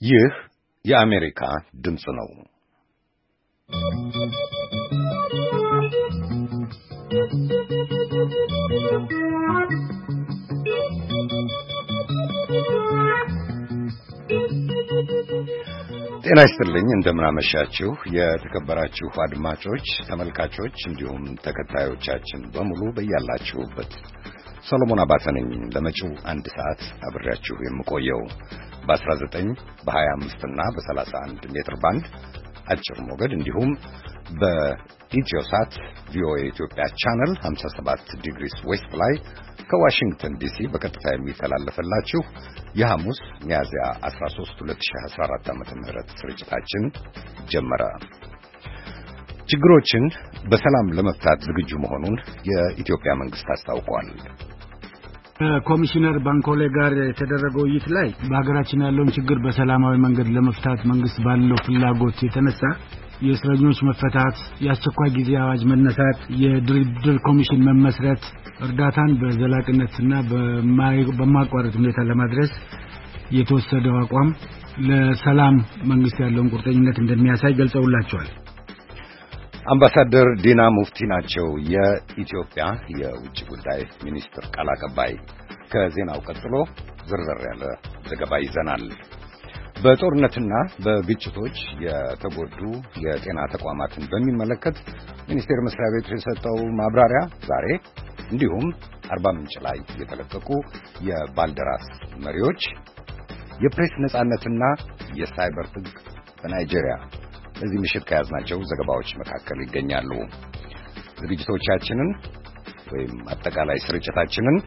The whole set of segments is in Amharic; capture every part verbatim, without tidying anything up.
ይህ የአሜሪካ ድምፅ ነው። ጤና ይስጥልኝ፣ እንደምናመሻችሁ የተከበራችሁ አድማጮች፣ ተመልካቾች እንዲሁም ተከታዮቻችን በሙሉ በያላችሁበት ሰሎሞን አባተ ነኝ። ለመጪው አንድ ሰዓት አብሬያችሁ የምቆየው በ19 በ25 እና በ31 ሜትር ባንድ አጭር ሞገድ እንዲሁም በኢትዮሳት ቪኦኤ ኢትዮጵያ ቻናል ሃምሳ ሰባት ዲግሪስ ዌስት ላይ ከዋሽንግተን ዲሲ በቀጥታ የሚተላለፈላችሁ የሐሙስ ሚያዝያ አስራ ሶስት ሁለት ሺህ አስራ አራት ዓመተ ምህረት ስርጭታችን ጀመረ። ችግሮችን በሰላም ለመፍታት ዝግጁ መሆኑን የኢትዮጵያ መንግስት አስታውቋል። ኮሚሽነር ባንኮሌ ጋር የተደረገው ውይይት ላይ በአገራችን ያለውን ችግር በሰላማዊ መንገድ ለመፍታት መንግስት ባለው ፍላጎት የተነሳ የእስረኞች መፈታት፣ የአስቸኳይ ጊዜ አዋጅ መነሳት፣ የድርድር ኮሚሽን መመስረት፣ እርዳታን በዘላቂነትና በማቋረጥ ሁኔታ ለማድረስ የተወሰደው አቋም ለሰላም መንግስት ያለውን ቁርጠኝነት እንደሚያሳይ ገልጸውላቸዋል። አምባሳደር ዲና ሙፍቲ ናቸው የኢትዮጵያ የውጭ ጉዳይ ሚኒስትር ቃል አቀባይ። ከዜናው ቀጥሎ ዝርዝር ያለ ዘገባ ይዘናል። በጦርነትና በግጭቶች የተጎዱ የጤና ተቋማትን በሚመለከት ሚኒስቴር መስሪያ ቤቱ የሰጠው ማብራሪያ ዛሬ፣ እንዲሁም አርባ ምንጭ ላይ የተለቀቁ የባልደራስ መሪዎች፣ የፕሬስ ነጻነትና የሳይበር ሕግ በናይጄሪያ በዚህ ምሽት ከያዝናቸው ዘገባዎች መካከል ይገኛሉ። ዝግጅቶቻችንን ወይም አጠቃላይ ስርጭታችንን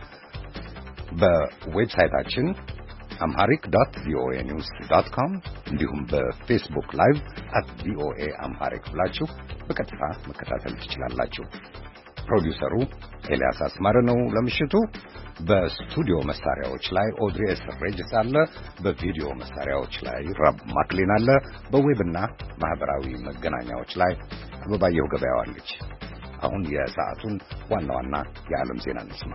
በዌብሳይታችን amharic dot voa news dot com እንዲሁም በፌስቡክ ላይቭ at voa amharic ብላችሁ በቀጥታ መከታተል ትችላላችሁ። ፕሮዲውሰሩ ኤልያስ አስማረ ነው። ለምሽቱ በስቱዲዮ መሳሪያዎች ላይ ኦድሪስ ሬጅስ አለ። በቪዲዮ መሳሪያዎች ላይ ራብ ማክሊን አለ። በዌብና ማህበራዊ መገናኛዎች ላይ አበባየሁ ገበያው አለች። አሁን የሰዓቱን ዋና ዋና የዓለም ዜና እንስማ።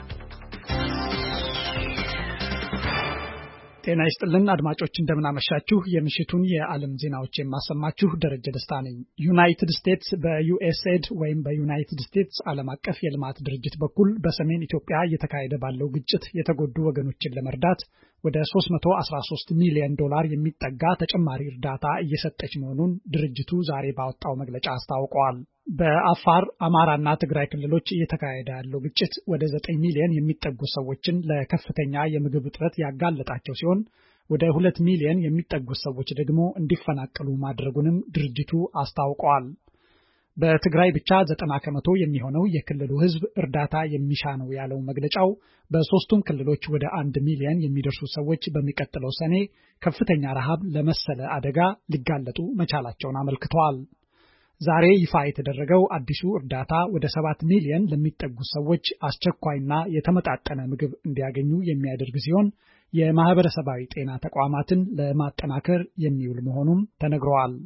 ጤና ይስጥልን አድማጮች፣ እንደምናመሻችሁ። የምሽቱን የዓለም ዜናዎች የማሰማችሁ ደረጀ ደስታ ነኝ። ዩናይትድ ስቴትስ በዩኤስኤድ ወይም በዩናይትድ ስቴትስ ዓለም አቀፍ የልማት ድርጅት በኩል በሰሜን ኢትዮጵያ እየተካሄደ ባለው ግጭት የተጎዱ ወገኖችን ለመርዳት ወደ ሶስት መቶ አስራ ሶስት ሚሊዮን ዶላር የሚጠጋ ተጨማሪ እርዳታ እየሰጠች መሆኑን ድርጅቱ ዛሬ ባወጣው መግለጫ አስታውቋል። በአፋር፣ አማራና ትግራይ ክልሎች እየተካሄደ ያለው ግጭት ወደ ዘጠኝ ሚሊዮን የሚጠጉ ሰዎችን ለከፍተኛ የምግብ እጥረት ያጋለጣቸው ሲሆን ወደ ሁለት ሚሊዮን የሚጠጉ ሰዎች ደግሞ እንዲፈናቀሉ ማድረጉንም ድርጅቱ አስታውቋል። በትግራይ ብቻ ዘጠና ከመቶ የሚሆነው የክልሉ ሕዝብ እርዳታ የሚሻ ነው ያለው መግለጫው በሶስቱም ክልሎች ወደ አንድ ሚሊዮን የሚደርሱ ሰዎች በሚቀጥለው ሰኔ ከፍተኛ ረሃብ ለመሰለ አደጋ ሊጋለጡ መቻላቸውን አመልክተዋል። ዛሬ ይፋ የተደረገው አዲሱ እርዳታ ወደ ሰባት ሚሊዮን ለሚጠጉ ሰዎች አስቸኳይና የተመጣጠነ ምግብ እንዲያገኙ የሚያደርግ ሲሆን የማህበረሰባዊ ጤና ተቋማትን ለማጠናከር የሚውል መሆኑም ተነግሯል።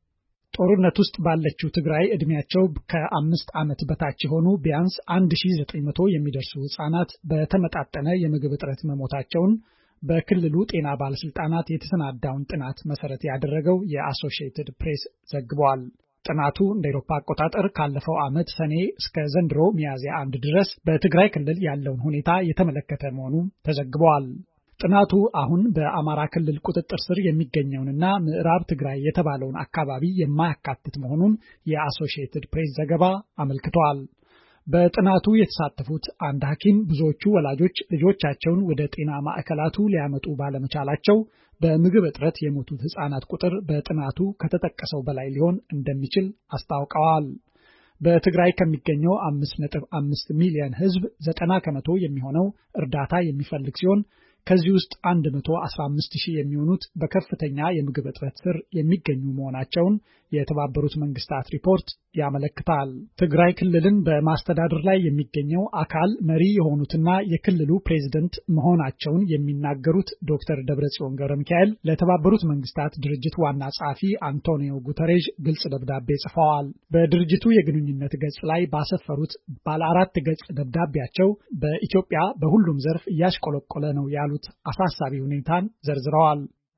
ጦርነት ውስጥ ባለችው ትግራይ ዕድሜያቸው ከአምስት ዓመት በታች የሆኑ ቢያንስ አንድ ሺህ ዘጠኝ መቶ የሚደርሱ ህጻናት በተመጣጠነ የምግብ እጥረት መሞታቸውን በክልሉ ጤና ባለስልጣናት የተሰናዳውን ጥናት መሰረት ያደረገው የአሶሺየትድ ፕሬስ ዘግቧል። ጥናቱ እንደ አውሮፓ አቆጣጠር ካለፈው ዓመት ሰኔ እስከ ዘንድሮ ሚያዝያ አንድ ድረስ በትግራይ ክልል ያለውን ሁኔታ የተመለከተ መሆኑ ተዘግቧል። ጥናቱ አሁን በአማራ ክልል ቁጥጥር ስር የሚገኘውንና ምዕራብ ትግራይ የተባለውን አካባቢ የማያካትት መሆኑን የአሶሺየትድ ፕሬስ ዘገባ አመልክቷል። በጥናቱ የተሳተፉት አንድ ሐኪም ብዙዎቹ ወላጆች ልጆቻቸውን ወደ ጤና ማዕከላቱ ሊያመጡ ባለመቻላቸው በምግብ እጥረት የሞቱት ህጻናት ቁጥር በጥናቱ ከተጠቀሰው በላይ ሊሆን እንደሚችል አስታውቀዋል። በትግራይ ከሚገኘው አምስት ነጥብ አምስት ሚሊዮን ህዝብ ዘጠና ከመቶ የሚሆነው እርዳታ የሚፈልግ ሲሆን ከዚህ ውስጥ አንድ መቶ አስራ አምስት ሺህ የሚሆኑት በከፍተኛ የምግብ እጥረት ስር የሚገኙ መሆናቸውን የተባበሩት መንግስታት ሪፖርት ያመለክታል። ትግራይ ክልልን በማስተዳደር ላይ የሚገኘው አካል መሪ የሆኑትና የክልሉ ፕሬዝደንት መሆናቸውን የሚናገሩት ዶክተር ደብረጽዮን ገብረሚካኤል ለተባበሩት መንግስታት ድርጅት ዋና ጸሐፊ አንቶኒዮ ጉተሬዥ ግልጽ ደብዳቤ ጽፈዋል። በድርጅቱ የግንኙነት ገጽ ላይ ባሰፈሩት ባለ አራት ገጽ ደብዳቤያቸው በኢትዮጵያ በሁሉም ዘርፍ እያሽቆለቆለ ነው ያሉት አሳሳቢ ሁኔታን ዘርዝረዋል።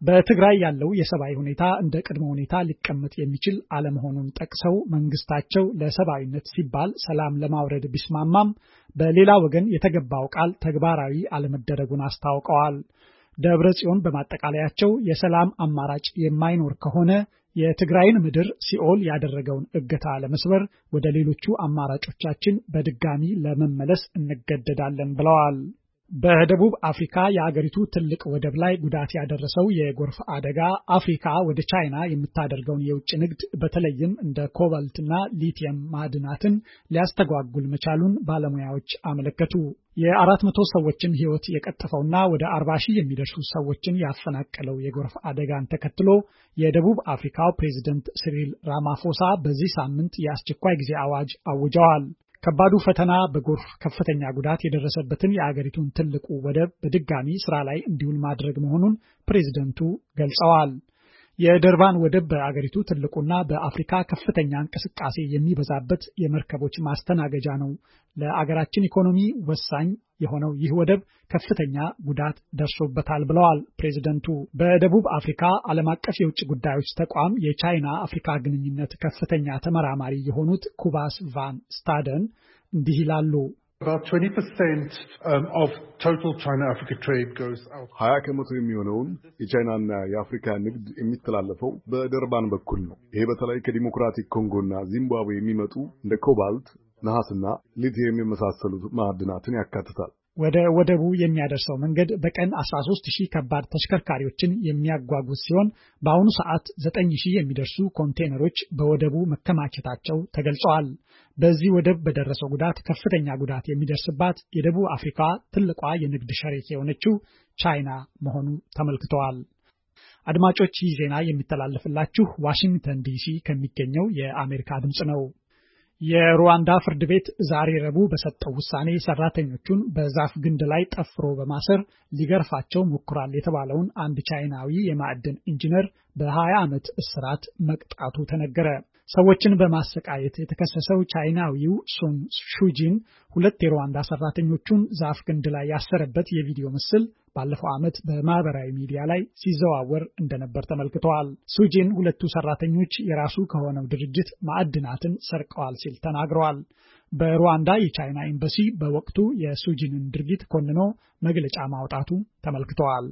በትግራይ ያለው የሰብአዊ ሁኔታ እንደ ቅድመ ሁኔታ ሊቀመጥ የሚችል አለመሆኑን ጠቅሰው መንግስታቸው ለሰብአዊነት ሲባል ሰላም ለማውረድ ቢስማማም በሌላ ወገን የተገባው ቃል ተግባራዊ አለመደረጉን አስታውቀዋል። ደብረ ጽዮን በማጠቃለያቸው የሰላም አማራጭ የማይኖር ከሆነ የትግራይን ምድር ሲኦል ያደረገውን እገታ ለመስበር ወደ ሌሎቹ አማራጮቻችን በድጋሚ ለመመለስ እንገደዳለን ብለዋል። በደቡብ አፍሪካ የአገሪቱ ትልቅ ወደብ ላይ ጉዳት ያደረሰው የጎርፍ አደጋ አፍሪካ ወደ ቻይና የምታደርገውን የውጭ ንግድ በተለይም እንደ ኮባልትና ሊቲየም ማዕድናትን ሊያስተጓጉል መቻሉን ባለሙያዎች አመለከቱ። የአራት መቶ ሰዎችን ሕይወት የቀጠፈውና ወደ አርባ ሺህ የሚደርሱ ሰዎችን ያፈናቀለው የጎርፍ አደጋን ተከትሎ የደቡብ አፍሪካው ፕሬዝዳንት ሲሪል ራማፎሳ በዚህ ሳምንት የአስቸኳይ ጊዜ አዋጅ አውጀዋል። ከባዱ ፈተና በጎርፍ ከፍተኛ ጉዳት የደረሰበትን የአገሪቱን ትልቁ ወደብ በድጋሚ ስራ ላይ እንዲውል ማድረግ መሆኑን ፕሬዝዳንቱ ገልጸዋል። የደርባን ወደብ በአገሪቱ ትልቁና በአፍሪካ ከፍተኛ እንቅስቃሴ የሚበዛበት የመርከቦች ማስተናገጃ ነው። ለአገራችን ኢኮኖሚ ወሳኝ የሆነው ይህ ወደብ ከፍተኛ ጉዳት ደርሶበታል ብለዋል ፕሬዝዳንቱ። በደቡብ አፍሪካ ዓለም አቀፍ የውጭ ጉዳዮች ተቋም የቻይና አፍሪካ ግንኙነት ከፍተኛ ተመራማሪ የሆኑት ኩባስ ቫን ስታደን እንዲህ ይላሉ። About twenty percent um, of total China-Africa trade goes out. ሀያ ከመቶ የሚሆነውን የቻይናና የአፍሪካ ንግድ የሚተላለፈው በደርባን በኩል ነው። ይሄ በተለይ ከዲሞክራቲክ ኮንጎና ዚምባብዌ የሚመጡ እንደ ኮባልት፣ ነሐስና ሊቲየም የመሳሰሉት ማዕድናትን ያካትታል። ወደ ወደቡ የሚያደርሰው መንገድ በቀን አስራ ሦስት ሺህ ከባድ ተሽከርካሪዎችን የሚያጓጉዝ ሲሆን በአሁኑ ሰዓት ዘጠኝ ሺህ የሚደርሱ ኮንቴነሮች በወደቡ መከማቸታቸው ተገልጸዋል። በዚህ ወደብ በደረሰው ጉዳት ከፍተኛ ጉዳት የሚደርስባት የደቡብ አፍሪካ ትልቋ የንግድ ሸሪክ የሆነችው ቻይና መሆኑ ተመልክተዋል። አድማጮች ይህ ዜና የሚተላለፍላችሁ ዋሽንግተን ዲሲ ከሚገኘው የአሜሪካ ድምጽ ነው። የሩዋንዳ ፍርድ ቤት ዛሬ ረቡዕ በሰጠው ውሳኔ ሰራተኞቹን በዛፍ ግንድ ላይ ጠፍሮ በማሰር ሊገርፋቸው ሞክሯል የተባለውን አንድ ቻይናዊ የማዕድን ኢንጂነር በሀያ ዓመት እስራት መቅጣቱ ተነገረ። ሰዎችን በማሰቃየት የተከሰሰው ቻይናዊው ሱን ሹጂን ሁለት የሩዋንዳ ሰራተኞቹን ዛፍ ግንድ ላይ ያሰረበት የቪዲዮ ምስል ባለፈው ዓመት በማህበራዊ ሚዲያ ላይ ሲዘዋወር እንደነበር ተመልክተዋል። ሱጂን ሁለቱ ሰራተኞች የራሱ ከሆነው ድርጅት ማዕድናትን ሰርቀዋል ሲል ተናግረዋል። በሩዋንዳ የቻይና ኤምባሲ በወቅቱ የሱጂንን ድርጊት ኮንኖ መግለጫ ማውጣቱ ተመልክተዋል።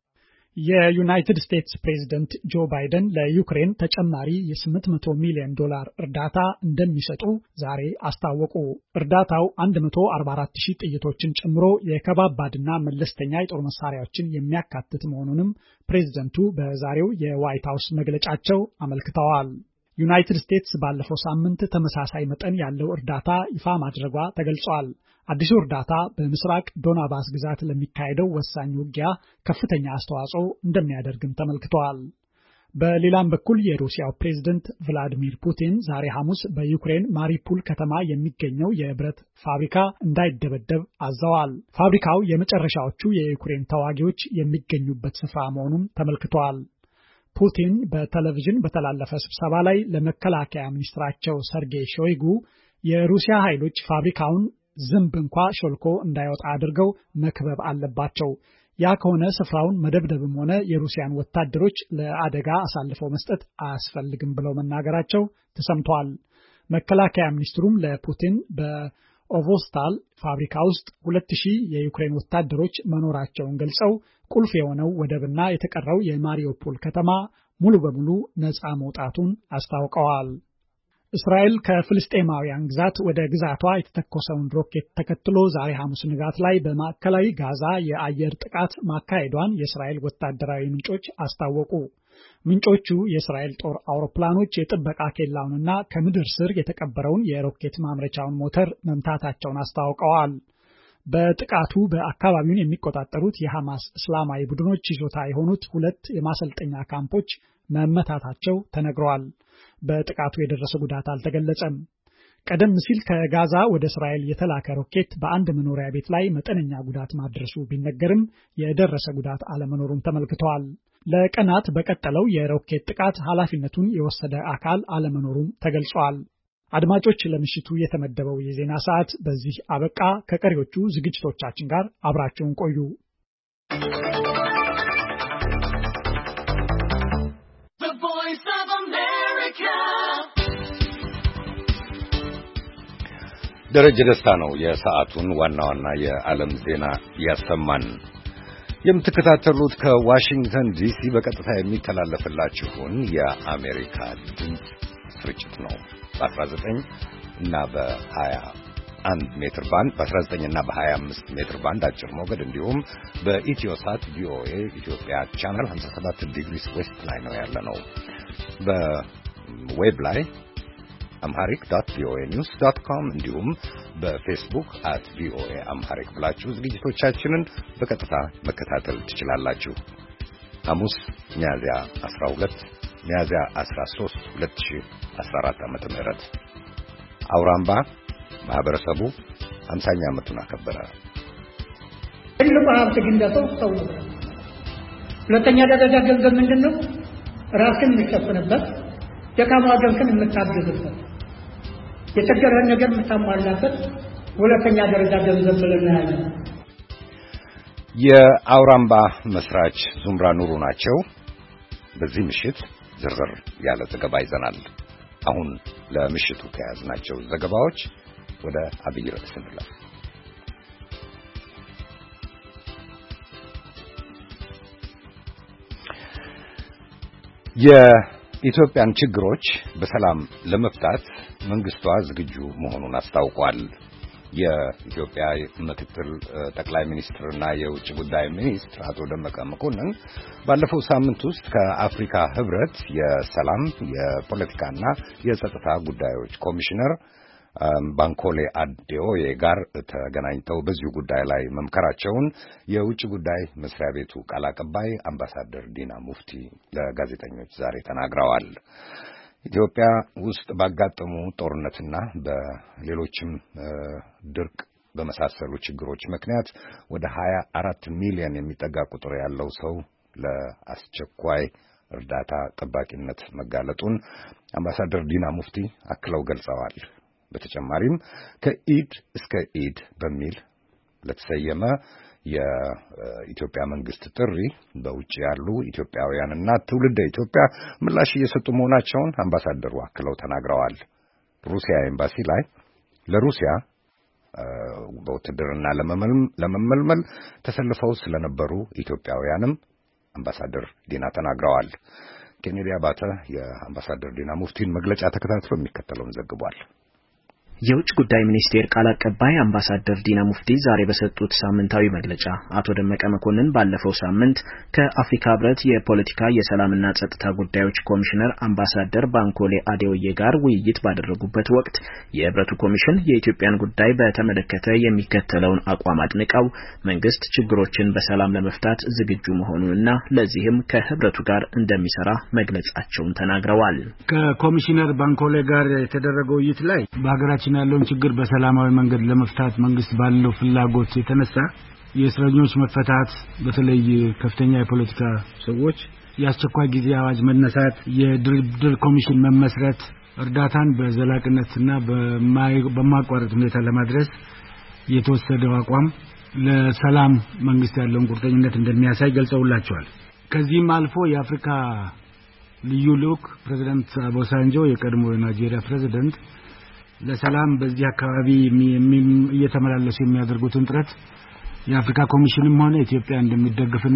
የዩናይትድ ስቴትስ ፕሬዝዳንት ጆ ባይደን ለዩክሬን ተጨማሪ የስምንት መቶ ሚሊዮን ዶላር እርዳታ እንደሚሰጡ ዛሬ አስታወቁ። እርዳታው አንድ መቶ አርባ አራት ሺህ ጥይቶችን ጨምሮ የከባባድና መለስተኛ የጦር መሳሪያዎችን የሚያካትት መሆኑንም ፕሬዝዳንቱ በዛሬው የዋይት ሃውስ መግለጫቸው አመልክተዋል። ዩናይትድ ስቴትስ ባለፈው ሳምንት ተመሳሳይ መጠን ያለው እርዳታ ይፋ ማድረጓ ተገልጿል። አዲሱ እርዳታ በምስራቅ ዶናባስ ግዛት ለሚካሄደው ወሳኝ ውጊያ ከፍተኛ አስተዋጽኦ እንደሚያደርግም ተመልክቷል። በሌላም በኩል የሩሲያው ፕሬዝዳንት ቭላዲሚር ፑቲን ዛሬ ሐሙስ በዩክሬን ማሪፑል ከተማ የሚገኘው የብረት ፋብሪካ እንዳይደበደብ አዘዋል። ፋብሪካው የመጨረሻዎቹ የዩክሬን ተዋጊዎች የሚገኙበት ስፍራ መሆኑም ተመልክቷል። ፑቲን በቴሌቪዥን በተላለፈ ስብሰባ ላይ ለመከላከያ ሚኒስትራቸው ሰርጌይ ሾይጉ የሩሲያ ኃይሎች ፋብሪካውን ዝንብ እንኳ ሾልኮ እንዳይወጣ አድርገው መክበብ አለባቸው፣ ያ ከሆነ ስፍራውን መደብደብም ሆነ የሩሲያን ወታደሮች ለአደጋ አሳልፈው መስጠት አያስፈልግም ብለው መናገራቸው ተሰምቷል። መከላከያ ሚኒስትሩም ለፑቲን በኦቮስታል ፋብሪካ ውስጥ ሁለት ሺህ የዩክሬን ወታደሮች መኖራቸውን ገልጸው ቁልፍ የሆነው ወደብና የተቀረው የማሪዮፖል ከተማ ሙሉ በሙሉ ነፃ መውጣቱን አስታውቀዋል። እስራኤል ከፍልስጤማውያን ግዛት ወደ ግዛቷ የተተኮሰውን ሮኬት ተከትሎ ዛሬ ሐሙስ ንጋት ላይ በማዕከላዊ ጋዛ የአየር ጥቃት ማካሄዷን የእስራኤል ወታደራዊ ምንጮች አስታወቁ። ምንጮቹ የእስራኤል ጦር አውሮፕላኖች የጥበቃ ኬላውንና ከምድር ስር የተቀበረውን የሮኬት ማምረቻውን ሞተር መምታታቸውን አስታውቀዋል። በጥቃቱ በአካባቢውን የሚቆጣጠሩት የሐማስ እስላማዊ ቡድኖች ይዞታ የሆኑት ሁለት የማሰልጠኛ ካምፖች መመታታቸው ተነግረዋል። በጥቃቱ የደረሰ ጉዳት አልተገለጸም። ቀደም ሲል ከጋዛ ወደ እስራኤል የተላከ ሮኬት በአንድ መኖሪያ ቤት ላይ መጠነኛ ጉዳት ማድረሱ ቢነገርም የደረሰ ጉዳት አለመኖሩን ተመልክተዋል። ለቀናት በቀጠለው የሮኬት ጥቃት ኃላፊነቱን የወሰደ አካል አለመኖሩም ተገልጿል። አድማጮች፣ ለምሽቱ የተመደበው የዜና ሰዓት በዚህ አበቃ። ከቀሪዎቹ ዝግጅቶቻችን ጋር አብራችሁን ቆዩ። Voice of America. ደረጀ ደስታ ነው የሰዓቱን ዋና ዋና የዓለም ዜና ያሰማን። የምትከታተሉት ከዋሽንግተን ዲሲ በቀጥታ የሚተላለፍላችሁን የአሜሪካ ድምፅ ስርጭት ነው። በአስራ ዘጠኝ እና በሀያ አንድ ሜትር ባንድ በአስራ ዘጠኝ እና በሀያ አምስት ሜትር ባንድ አጭር ሞገድ እንዲሁም በኢትዮሳት ቪኦኤ ኢትዮጵያ ቻናል ሃምሳ ሰባት ዲግሪስ ዌስት ላይ ነው ያለነው። በዌብ ላይ amharic dot v o a news dot com እንዲሁም በፌስቡክ at ቪኦኤ amharic ብላችሁ ዝግጅቶቻችንን በቀጥታ መከታተል ትችላላችሁ። ሐሙስ ሚያዝያ አስራ ሁለት ሚያዝያ አስራ ሶስት ሁለት ሺህ አስራ አራት ዓመተ ምህረት አውራምባ ማህበረሰቡ ሃምሳኛ ዓመቱን አከበረ። ትልቁ ሀብት ግን ደሰው ሰው ነው። ሁለተኛ ደረጃ ገንዘብ ምንድነው? ራስን የምትሸፍንበት፣ ደካማ ወገንህን የምታግዝበት፣ የተቸገረን ነገር የምታሟላበት ሁለተኛ ደረጃ ገንዘብ ብለን ያለው የአውራምባ መስራች ዙምራ ኑሩ ናቸው። በዚህ ምሽት ዝርዝር ያለ ዘገባ ይዘናል። አሁን ለምሽቱ ከያዝናቸው ዘገባዎች ወደ አብይ ርዕስ እንለፍ። የኢትዮጵያን ችግሮች በሰላም ለመፍታት መንግስቷ ዝግጁ መሆኑን አስታውቋል። የኢትዮጵያ ምክትል ጠቅላይ ሚኒስትርና የውጭ ጉዳይ ሚኒስትር አቶ ደመቀ መኮንን ባለፈው ሳምንት ውስጥ ከአፍሪካ ህብረት የሰላም የፖለቲካና የጸጥታ ጉዳዮች ኮሚሽነር ባንኮሌ አዴኦዬ ጋር ተገናኝተው በዚሁ ጉዳይ ላይ መምከራቸውን የውጭ ጉዳይ መስሪያ ቤቱ ቃል አቀባይ አምባሳደር ዲና ሙፍቲ ለጋዜጠኞች ዛሬ ተናግረዋል። ኢትዮጵያ ውስጥ ባጋጠሙ ጦርነትና በሌሎችም ድርቅ በመሳሰሉ ችግሮች ምክንያት ወደ ሀያ አራት ሚሊዮን የሚጠጋ ቁጥር ያለው ሰው ለአስቸኳይ እርዳታ ጠባቂነት መጋለጡን አምባሳደር ዲና ሙፍቲ አክለው ገልጸዋል። በተጨማሪም ከኢድ እስከ ኢድ በሚል ለተሰየመ የኢትዮጵያ መንግስት ጥሪ በውጭ ያሉ ኢትዮጵያውያንና ትውልደ ኢትዮጵያ ምላሽ እየሰጡ መሆናቸውን አምባሳደሩ አክለው ተናግረዋል። ሩሲያ ኤምባሲ ላይ ለሩሲያ በውትድርና ለመመልመል ተሰልፈው ስለነበሩ ኢትዮጵያውያንም አምባሳደር ዲና ተናግረዋል። ኬኔዲ አባተ የአምባሳደር ዲና ሙፍቲን መግለጫ ተከታትሎ የሚከተለውን ዘግቧል። የውጭ ጉዳይ ሚኒስቴር ቃል አቀባይ አምባሳደር ዲና ሙፍቲ ዛሬ በሰጡት ሳምንታዊ መግለጫ አቶ ደመቀ መኮንን ባለፈው ሳምንት ከአፍሪካ ህብረት የፖለቲካ የሰላምና ጸጥታ ጉዳዮች ኮሚሽነር አምባሳደር ባንኮሌ አዴኦዬ ጋር ውይይት ባደረጉበት ወቅት የህብረቱ ኮሚሽን የኢትዮጵያን ጉዳይ በተመለከተ የሚከተለውን አቋም አድንቀው መንግስት ችግሮችን በሰላም ለመፍታት ዝግጁ መሆኑንና ለዚህም ከህብረቱ ጋር እንደሚሰራ መግለጻቸውን ተናግረዋል። ከኮሚሽነር ባንኮሌ ጋር የተደረገው ውይይት ላይ በአገራችን ያለውን ችግር በሰላማዊ መንገድ ለመፍታት መንግስት ባለው ፍላጎት የተነሳ የእስረኞች መፈታት፣ በተለይ ከፍተኛ የፖለቲካ ሰዎች የአስቸኳይ ጊዜ አዋጅ መነሳት፣ የድርድር ኮሚሽን መመስረት፣ እርዳታን በዘላቂነትና በማቋረጥ ሁኔታ ለማድረስ የተወሰደው አቋም ለሰላም መንግስት ያለውን ቁርጠኝነት እንደሚያሳይ ገልጸውላቸዋል። ከዚህም አልፎ የአፍሪካ ልዩ ልኡክ ፕሬዝዳንት አቦሳንጆ የቀድሞ የናይጄሪያ ፕሬዝዳንት ለሰላም በዚህ አካባቢ እየተመላለሱ የሚያደርጉትን ጥረት የአፍሪካ ኮሚሽንም ሆነ ኢትዮጵያ እንደሚደግፍና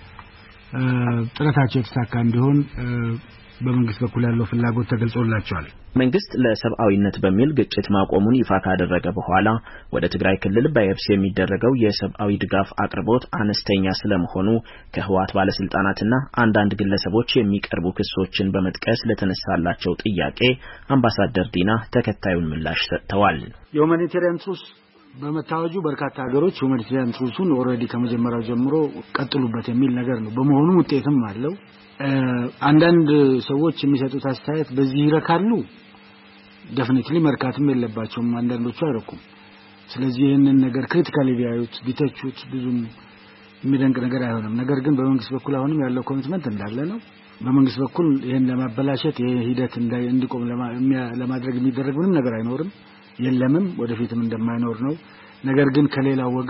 ጥረታቸው የተሳካ እንዲሆን በመንግስት በኩል ያለው ፍላጎት ተገልጾላቸዋል። መንግስት ለሰብአዊነት በሚል ግጭት ማቆሙን ይፋ ካደረገ በኋላ ወደ ትግራይ ክልል በየብስ የሚደረገው የሰብአዊ ድጋፍ አቅርቦት አነስተኛ ስለመሆኑ ከህወሓት ባለስልጣናትና አንዳንድ ግለሰቦች የሚቀርቡ ክሶችን በመጥቀስ ለተነሳላቸው ጥያቄ አምባሳደር ዲና ተከታዩን ምላሽ ሰጥተዋል። የሁማኒታሪያን ትሩስ በመታወጁ በርካታ ሀገሮች ሁማኒታሪያን ትሩሱን ኦሬዲ ከመጀመሪያው ጀምሮ ቀጥሉበት የሚል ነገር ነው። በመሆኑ ውጤትም አለው። አንዳንድ ሰዎች የሚሰጡት አስተያየት በዚህ ይረካሉ። ዴፊኒትሊ መርካትም የለባቸውም። አንዳንዶቹ አይረኩም። ስለዚህ ይሄንን ነገር ክሪቲካሊ ቢያዩት ቢተቹት ብዙም የሚደንቅ ነገር አይሆንም። ነገር ግን በመንግስት በኩል አሁንም ያለው ኮሚትመንት እንዳለ ነው። በመንግስት በኩል ይሄን ለማበላሸት ይሄ ሂደት እንዲቆም ለማድረግ የሚደረግ ምንም ነገር አይኖርም፣ የለምም፣ ወደፊትም እንደማይኖር ነው። ነገር ግን ከሌላው ወገን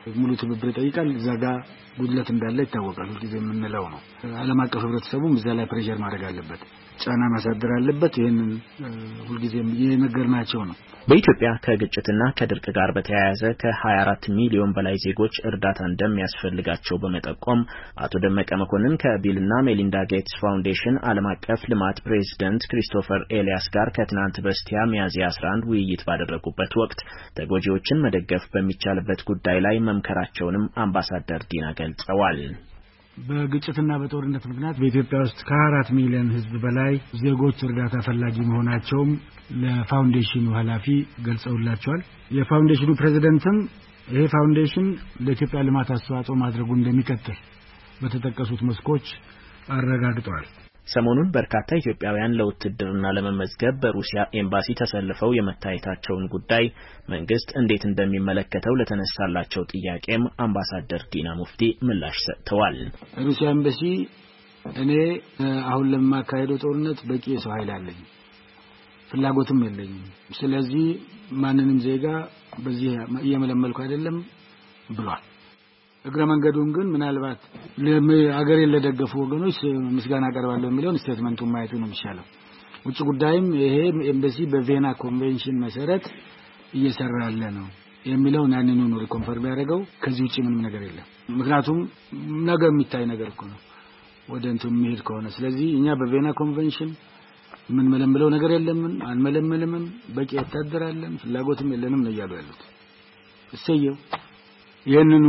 ሙሉ ትብብር ይጠይቃል። ዘጋ ጉድለት እንዳለ ይታወቃል። ሁልጊዜ የምንለው ነው። ዓለም አቀፍ ህብረተሰቡም እዛ ላይ ፕሬሸር ማድረግ አለበት፣ ጫና ማሳደር አለበት። ይሄንን ሁልጊዜም እየነገርናቸው ነው። በኢትዮጵያ ከግጭትና ከድርቅ ጋር በተያያዘ ከ24 ሚሊዮን በላይ ዜጎች እርዳታ እንደሚያስፈልጋቸው በመጠቆም አቶ ደመቀ መኮንን ከቢልና ሜሊንዳ ጌትስ ፋውንዴሽን ዓለም አቀፍ ልማት ፕሬዝዳንት ክሪስቶፈር ኤሊያስ ጋር ከትናንት በስቲያ ሚያዝያ አስራ አንድ ውይይት ባደረጉበት ወቅት ተጎጂዎችን መደገፍ በሚቻልበት ጉዳይ ላይ መምከራቸውንም አምባሳደር ዲና ገልጸዋል። በግጭትና በጦርነት ምክንያት በኢትዮጵያ ውስጥ ከአራት ሚሊዮን ህዝብ በላይ ዜጎች እርዳታ ፈላጊ መሆናቸውም ለፋውንዴሽኑ ኃላፊ ገልጸውላቸዋል። የፋውንዴሽኑ ፕሬዝዳንትም ይሄ ፋውንዴሽን ለኢትዮጵያ ልማት አስተዋጽኦ ማድረጉ እንደሚቀጥል በተጠቀሱት መስኮች አረጋግጠዋል። ሰሞኑን በርካታ ኢትዮጵያውያን ለውትድርና ለመመዝገብ በሩሲያ ኤምባሲ ተሰልፈው የመታየታቸውን ጉዳይ መንግስት እንዴት እንደሚመለከተው ለተነሳላቸው ጥያቄም አምባሳደር ዲና ሙፍቲ ምላሽ ሰጥተዋል። ሩሲያ ኤምባሲ እኔ አሁን ለማካሄደው ጦርነት በቂ ሰው ኃይል አለኝ፣ ፍላጎትም የለኝም። ስለዚህ ማንንም ዜጋ በዚህ እየመለመልኩ አይደለም ብሏል። እግረ መንገዱን ግን ምናልባት ለአገሬን ለደገፉ ወገኖች ምስጋና አቀርባለሁ የሚለውን ስቴትመንቱን ማየቱ ነው የሚሻለው። ውጭ ጉዳይም ይሄ ኤምባሲ በቬና ኮንቬንሽን መሰረት እየሰራ ያለ ነው የሚለው ናንኑ ነው ሪኮንፈርም ያደረገው። ከዚህ ውጪ ምንም ነገር የለም። ምክንያቱም ነገር የሚታይ ነገር እኮ ነው ወደ እንቱ የሚሄድ ከሆነ። ስለዚህ እኛ በቬና ኮንቬንሽን ምን መለመለው ነገር የለም፣ አንመለመልም፣ በቂ ወታደር አለን፣ ፍላጎትም የለንም ነው ያለው ያሉት። እሰየው ይሄንኑ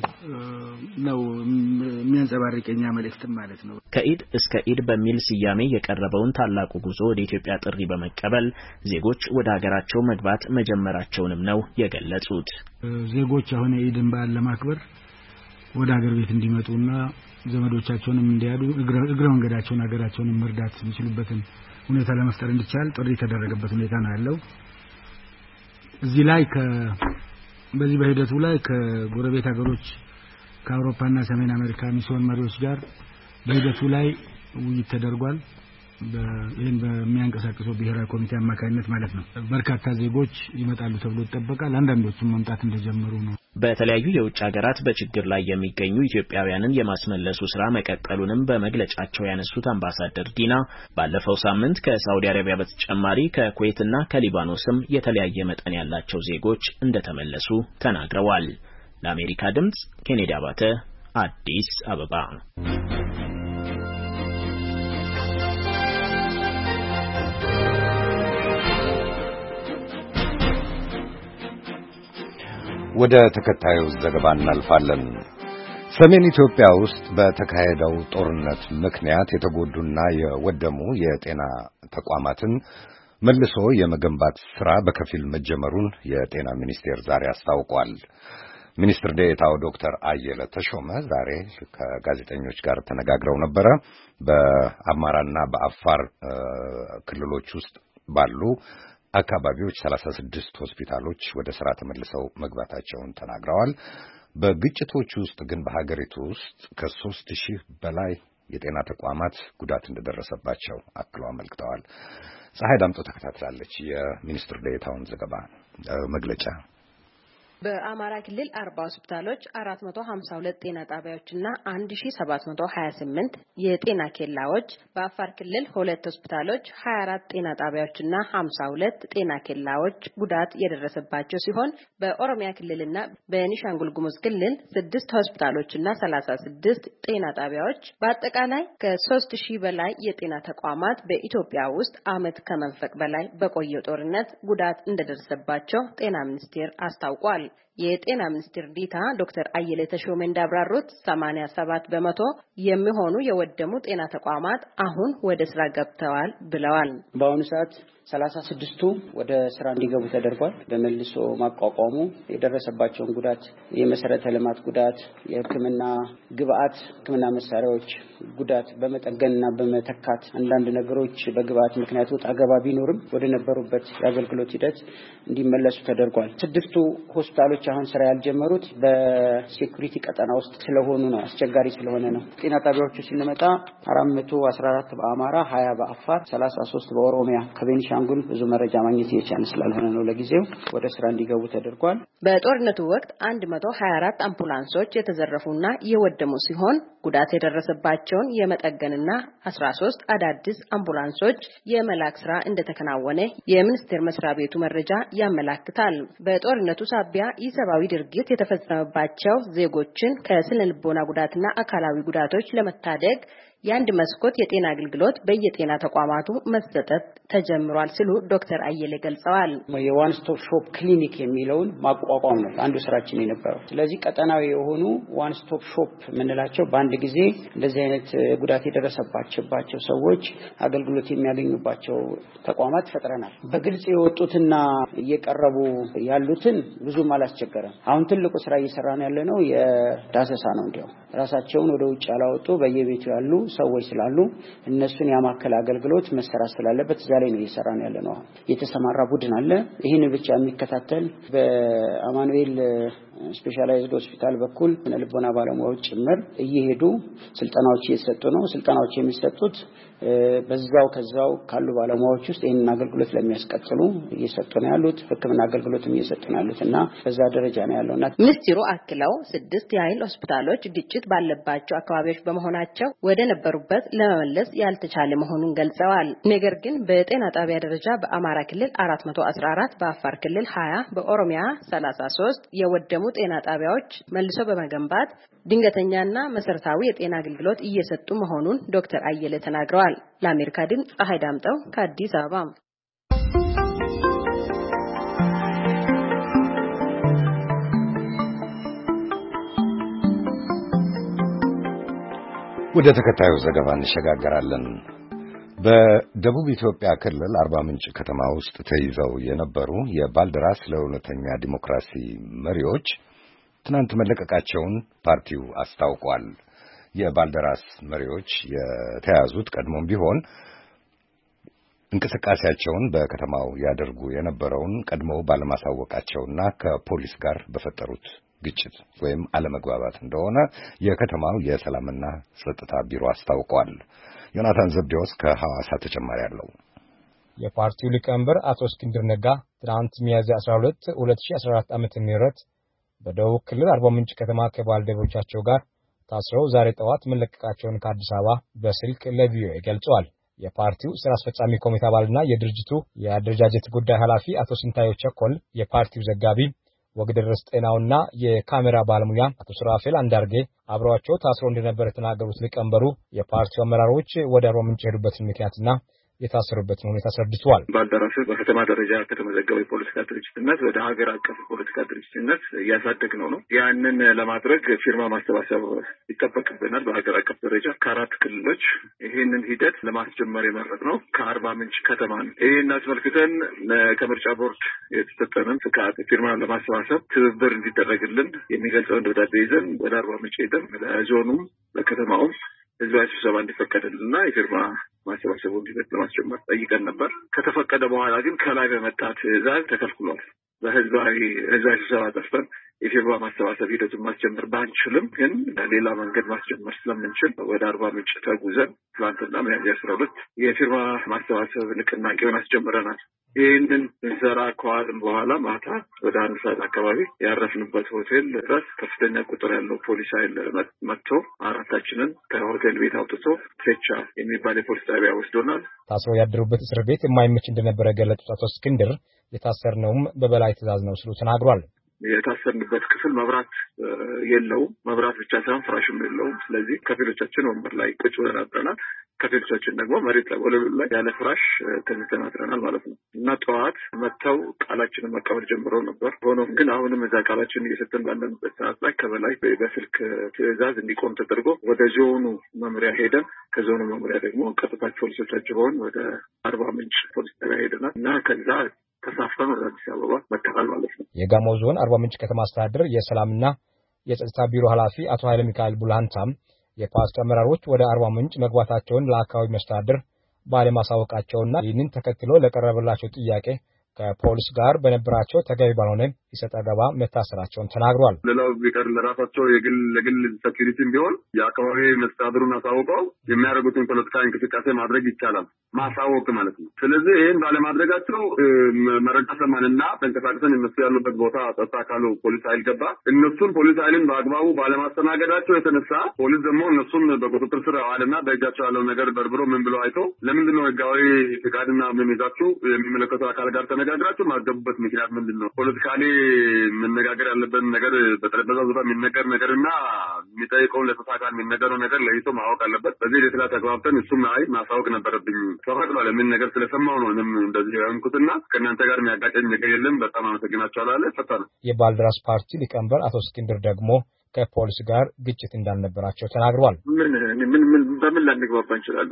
ነው የሚያንጸባርቀኛ መልእክት ማለት ነው። ከኢድ እስከ ኢድ በሚል ስያሜ የቀረበውን ታላቁ ጉዞ ወደ ኢትዮጵያ ጥሪ በመቀበል ዜጎች ወደ ሀገራቸው መግባት መጀመራቸውንም ነው የገለጹት። ዜጎች አሁን የኢድን በዓል ለማክበር ወደ ሀገር ቤት እንዲመጡና ዘመዶቻቸውንም እንዲያዱ እግረ መንገዳቸውን ሀገራቸውን መርዳት የሚችሉበትን ሁኔታ ለመፍጠር እንዲቻል ጥሪ የተደረገበት ሁኔታ ነው ያለው። እዚህ ላይ ከ በዚህ በሂደቱ ላይ ከጎረቤት ሀገሮች ከአውሮፓና ሰሜን አሜሪካ ሚስዮን መሪዎች ጋር በሂደቱ ላይ ውይይት ተደርጓል። በእን በሚያንቀሳቅሰው ብሔራዊ ኮሚቴ አማካኝነት ማለት ነው። በርካታ ዜጎች ይመጣሉ ተብሎ ይጠበቃል። አንዳንዶቹም መምጣት እንደጀመሩ ነው። በተለያዩ የውጭ ሀገራት በችግር ላይ የሚገኙ ኢትዮጵያውያንን የማስመለሱ ስራ መቀጠሉንም በመግለጫቸው ያነሱት አምባሳደር ዲና ባለፈው ሳምንት ከሳውዲ አረቢያ በተጨማሪ ከኩዌትና ከሊባኖስም የተለያየ መጠን ያላቸው ዜጎች እንደተመለሱ ተናግረዋል። ለአሜሪካ ድምጽ ኬኔዲ አባተ አዲስ አበባ። ወደ ተከታዩ ዘገባ እናልፋለን። ሰሜን ኢትዮጵያ ውስጥ በተካሄደው ጦርነት ምክንያት የተጎዱና የወደሙ የጤና ተቋማትን መልሶ የመገንባት ስራ በከፊል መጀመሩን የጤና ሚኒስቴር ዛሬ አስታውቋል። ሚኒስትር ዴኤታው ዶክተር አየለ ተሾመ ዛሬ ከጋዜጠኞች ጋር ተነጋግረው ነበረ። በአማራና በአፋር ክልሎች ውስጥ ባሉ አካባቢዎች ሰላሳ ስድስት ሆስፒታሎች ወደ ስራ ተመልሰው መግባታቸውን ተናግረዋል። በግጭቶች ውስጥ ግን በሀገሪቱ ውስጥ ከሦስት ሺህ በላይ የጤና ተቋማት ጉዳት እንደደረሰባቸው አክለው አመልክተዋል። ፀሐይ ዳምጦ ተከታትላለች የሚኒስትር ዴኤታውን ዘገባ መግለጫ። በአማራ ክልል አርባ ሆስፒታሎች አራት መቶ ሀምሳ ሁለት ጤና ጣቢያዎችና አንድ ሺህ ሰባት መቶ ሀያ ስምንት የጤና ኬላዎች፣ በአፋር ክልል ሁለት ሆስፒታሎች ሀያ አራት ጤና ጣቢያዎችና ሀምሳ ሁለት ጤና ኬላዎች ጉዳት የደረሰባቸው ሲሆን በኦሮሚያ ክልልና በቤኒሻንጉል ጉሙዝ ክልል ስድስት ሆስፒታሎችና ሰላሳ ስድስት ጤና ጣቢያዎች በአጠቃላይ ከሦስት ሺህ በላይ የጤና ተቋማት በኢትዮጵያ ውስጥ ዓመት ከመንፈቅ በላይ በቆየው ጦርነት ጉዳት እንደደረሰባቸው ጤና ሚኒስቴር አስታውቋል። የጤና ሚኒስትር ዲታ ዶክተር አየለ ተሾመ እንዳብራሩት ሰማንያ ሰባት በመቶ የሚሆኑ የወደሙ ጤና ተቋማት አሁን ወደ ስራ ገብተዋል ብለዋል። በአሁኑ ሰዓት ሰላሳ ስድስቱ ወደ ስራ እንዲገቡ ተደርጓል። በመልሶ ማቋቋሙ የደረሰባቸውን ጉዳት፣ የመሰረተ ልማት ጉዳት፣ የሕክምና ግብአት፣ ሕክምና መሳሪያዎች ጉዳት በመጠገንና በመተካት አንዳንድ ነገሮች በግብአት ምክንያት ወጣ ገባ ቢኖርም ወደ ነበሩበት የአገልግሎት ሂደት እንዲመለሱ ተደርጓል። ስድስቱ ሆስፒታሎች አሁን ስራ ያልጀመሩት በሴኩሪቲ ቀጠና ውስጥ ስለሆኑ ነው፣ አስቸጋሪ ስለሆነ ነው። ጤና ጣቢያዎቹ ሲነመጣ አራት መቶ አስራ አራት በአማራ፣ ሀያ በአፋር፣ ሰላሳ ሶስት በኦሮሚያ ከቤኒሻንጉል ብዙ መረጃ ማግኘት የቻለ ስላልሆነ ነው ለጊዜው ወደ ስራ እንዲገቡ ተደርጓል። በጦርነቱ ወቅት አንድ መቶ ሀያ አራት አምቡላንሶች የተዘረፉና የወደሙ ሲሆን ጉዳት የደረሰባቸውን የመጠገንና አስራ ሶስት አዳዲስ አምቡላንሶች የመላክ ስራ እንደተከናወነ የሚኒስቴር መስሪያ ቤቱ መረጃ ያመለክታል። በጦርነቱ ሳቢያ ኢሰብአዊ ድርጊት የተፈጸመባቸው ዜጎችን ከስነ ልቦና ጉዳትና አካላዊ ጉዳቶች ለመታደግ የአንድ መስኮት የጤና አገልግሎት በየጤና ተቋማቱ መሰጠት ተጀምሯል ሲሉ ዶክተር አየለ ገልጸዋል። የዋን ስቶፕ ሾፕ ክሊኒክ የሚለውን ማቋቋም ነው አንዱ ስራችን የነበረው። ስለዚህ ቀጠናዊ የሆኑ ዋን ስቶፕ ሾፕ ምንላቸው በአንድ ጊዜ እንደዚህ አይነት ጉዳት የደረሰባቸው ሰዎች አገልግሎት የሚያገኙባቸው ተቋማት ፈጥረናል። በግልጽ የወጡትና እየቀረቡ ያሉትን ብዙም አላስቸገረም። አሁን ትልቁ ስራ እየሰራን ያለነው የዳሰሳ ነው። እንዲያው ራሳቸውን ወደ ውጭ ያላወጡ በየቤቱ ያሉ ሰዎች ስላሉ እነሱን ያማከለ አገልግሎት መሰራት ስላለበት እዛ ላይ ነው እየሰራን ያለነው። የተሰማራ ቡድን አለ ይሄን ብቻ የሚከታተል በአማኑኤል ስፔሻላይዝድ ሆስፒታል በኩል ልቦና ባለሙያዎች ጭምር እየሄዱ ስልጠናዎች እየሰጡ ነው። ስልጠናዎች የሚሰጡት በዛው ከዛው ካሉ ባለሙያዎች ውስጥ ይሄን አገልግሎት ለሚያስቀጥሉ እየሰጡ ነው ያሉት። ሕክምና አገልግሎትም እየሰጡ ነው ያሉትና በዛ ደረጃ ነው ያለውና ሚኒስትሩ አክለው ስድስት የኃይል ሆስፒታሎች ግጭት ባለባቸው አካባቢዎች በመሆናቸው ወደ ነበሩበት ለመመለስ ያልተቻለ መሆኑን ገልጸዋል። ነገር ግን በጤና ጣቢያ ደረጃ በአማራ ክልል አራት መቶ አስራ አራት፣ በአፋር ክልል ሀያ፣ በኦሮሚያ ሰላሳ ሶስት የወደሙ ጤና ጣቢያዎች መልሶ በመገንባት ድንገተኛና መሰረታዊ የጤና አገልግሎት እየሰጡ መሆኑን ዶክተር አየለ ተናግረዋል። ለአሜሪካ ድምጽ ፀሐይ ዳምጠው ከአዲስ አበባ። ወደ ተከታዩ ዘገባ እንሸጋገራለን። በደቡብ ኢትዮጵያ ክልል አርባ ምንጭ ከተማ ውስጥ ተይዘው የነበሩ የባልደራስ ለእውነተኛ ዲሞክራሲ መሪዎች ትናንት መለቀቃቸውን ፓርቲው አስታውቋል። የባልደራስ መሪዎች የተያዙት ቀድሞም ቢሆን እንቅስቃሴያቸውን በከተማው ያደርጉ የነበረውን ቀድሞው ባለማሳወቃቸውና ከፖሊስ ጋር በፈጠሩት ግጭት ወይም አለመግባባት እንደሆነ የከተማው የሰላምና ጸጥታ ቢሮ አስታውቋል። ዮናታን ዘብዴዎስ ከሐዋሳ ተጨማሪ አለው። የፓርቲው ሊቀመንበር አቶ እስክንድር ነጋ ትናንት ሚያዝያ አስራ ሁለት ሁለት ሺህ አስራ አራት ዓመተ ምህረት በደቡብ ክልል አርባ ምንጭ ከተማ ከባልደረቦቻቸው ጋር ታስረው ዛሬ ጠዋት መለቀቃቸውን ከአዲስ አበባ በስልክ ለቪኦኤ ገልጸዋል። የፓርቲው ስራ አስፈጻሚ ኮሚቴ አባልና የድርጅቱ የአደረጃጀት ጉዳይ ኃላፊ አቶ ስንታዮ ቸኮል፣ የፓርቲው ዘጋቢ ወግደረስ ጤናውና የካሜራ ባለሙያ አቶ ሱራፌል አንዳርጌ አብረዋቸው ታስረው እንደነበር የተናገሩት ሊቀመንበሩ የፓርቲው አመራሮች ወደ አርባ ምንጭ የሄዱበትን ምክንያትና የታሰሩበትን ሁኔታ አስረድተዋል። ባልደራስ በከተማ ደረጃ ከተመዘገበው የፖለቲካ ድርጅትነት ወደ ሀገር አቀፍ የፖለቲካ ድርጅትነት እያሳደግነው ነው። ያንን ለማድረግ ፊርማ ማሰባሰብ ይጠበቅብናል። በሀገር አቀፍ ደረጃ ከአራት ክልሎች ይህንን ሂደት ለማስጀመር የመረጥነው ከአርባ ምንጭ ከተማ ነው። ይህን አስመልክተን ከምርጫ ቦርድ የተሰጠንን ፍቃድ ፊርማ ለማሰባሰብ ትብብር እንዲደረግልን የሚገልጸውን ደብዳቤ ይዘን ወደ አርባ ምንጭ ሄደን ለዞኑም ለከተማውም ህዝባዊ ስብሰባ እንዲፈቀድልና የፊርማ ማሰባሰቡ እንዲፈቀድ ለማስጀመር ጠይቀን ነበር። ከተፈቀደ በኋላ ግን ከላይ በመጣ ትዕዛዝ ተከልክሏል። በህዝባዊ ህዝባዊ ስብሰባ ጠርተን የፊርማ ማሰባሰብ ሂደቱን ማስጀመር ባንችልም ግን ሌላ መንገድ ማስጀመር ስለምንችል ወደ አርባ ምንጭ ተጉዘን ትናንትና ሚያዝያ አስራ ሁለት የፊርማ ማሰባሰብ ንቅናቄውን አስጀምረናል። ይህንን እንሰራ ከዋልን በኋላ ማታ ወደ አንድ ሰዓት አካባቢ ያረፍንበት ሆቴል ድረስ ከፍተኛ ቁጥር ያለው ፖሊስ ኃይል መጥቶ አራታችንን ከሆቴል ቤት አውጥቶ ፌቻ የሚባል የፖሊስ ጣቢያ ወስዶናል። ታስረው ያደሩበት እስር ቤት የማይመች እንደነበረ ገለጹት አቶ እስክንድር የታሰርነውም በበላይ ትዕዛዝ ነው ሲሉ ተናግሯል። የታሰርንበት ክፍል መብራት የለውም። መብራት ብቻ ሳይሆን ፍራሽም የለውም። ስለዚህ ከፊሎቻችን ወንበር ላይ ቁጭ ብለን አድረናል። ከፊሎቻችን ደግሞ መሬት ላይ ወለሉ ላይ ያለ ፍራሽ ተኝተን አድረናል ማለት ነው። እና ጠዋት መጥተው ቃላችንን መቀበል ጀምረው ነበር። ሆኖም ግን አሁንም እዛ ቃላችንን እየሰጠን ባለንበት ሰዓት ላይ ከበላይ በስልክ ትዕዛዝ እንዲቆም ተደርጎ ወደ ዞኑ መምሪያ ሄደን ከዞኑ መምሪያ ደግሞ ቀጥታ ፖሊሶቻችን ወደ አርባ ምንጭ ፖሊስ ጣቢያ ሄደናል እና ከዛ ተሳፍረን ወደ አዲስ አበባ መጥተናል ማለት ነው። የጋሞ ዞን አርባ ምንጭ ከተማ አስተዳደር የሰላምና የጸጥታ ቢሮ ኃላፊ አቶ ኃይለ ሚካኤል ቡላንታም የፓርቲው አመራሮች ወደ አርባ ምንጭ መግባታቸውን ለአካባቢ መስተዳድር ባለማሳወቃቸውና ይህንን ተከትሎ ለቀረበላቸው ጥያቄ ከፖሊስ ጋር በነበራቸው ተገቢ ባልሆነ ይሰጥ አገባ መታሰራቸውን ተናግሯል። ለላው ቢቀር ለራሳቸው የግል ለግል ሴኩሪቲም ቢሆን የአካባቢ መስተዳድሩን አሳውቀው የሚያደርጉትን ፖለቲካዊ እንቅስቃሴ ማድረግ ይቻላል ማሳወቅ ማለት ነው። ስለዚህ ይሄን ባለማድረጋቸው መረጃ ሰማንና ተንቀሳቅሰን እነሱ ያሉበት ቦታ ጸጥታ አካሉ ፖሊስ ኃይል ገባ። እነሱን ፖሊስ ኃይልን በአግባቡ ባለማስተናገዳቸው የተነሳ ፖሊስ ደግሞ እነሱን በቁጥጥር ስር አዋልና በእጃቸው ያለው ነገር በርብሮ ምን ብሎ አይቶ ለምንድነው ህጋዊ ፍቃድና ምን ይዛችሁ የሚመለከተው አካል ጋር ተነጋግራችሁ ማገቡበት ምክንያት ምንድነው? ፖለቲካሊ መነጋገር ያለበት ነገር በጠረጴዛ ዙሪያ የሚነገር ነገርና የሚጠይቀው ለተሳካን የሚነገረው ነገር ለይቶ ማወቅ አለበት። በዚህ ለስራ ተግባብተን እሱም ላይ ማሳወቅ ነበረብኝ። ተፈቅዷል ምን ነገር ስለሰማው ነው እኔም እንደዚህ ያንኩትና ከእናንተ ጋር የሚያጋጨኝ ነገር የለም በጣም አመሰግናችኋለሁ አለ። ፈታ ነው። የባልደራስ ፓርቲ ሊቀመንበር አቶ እስክንድር ደግሞ ከፖሊስ ጋር ግጭት እንዳልነበራቸው ተናግረዋል። ምን ምን ምን በምን ላንግባባ እንችላለን?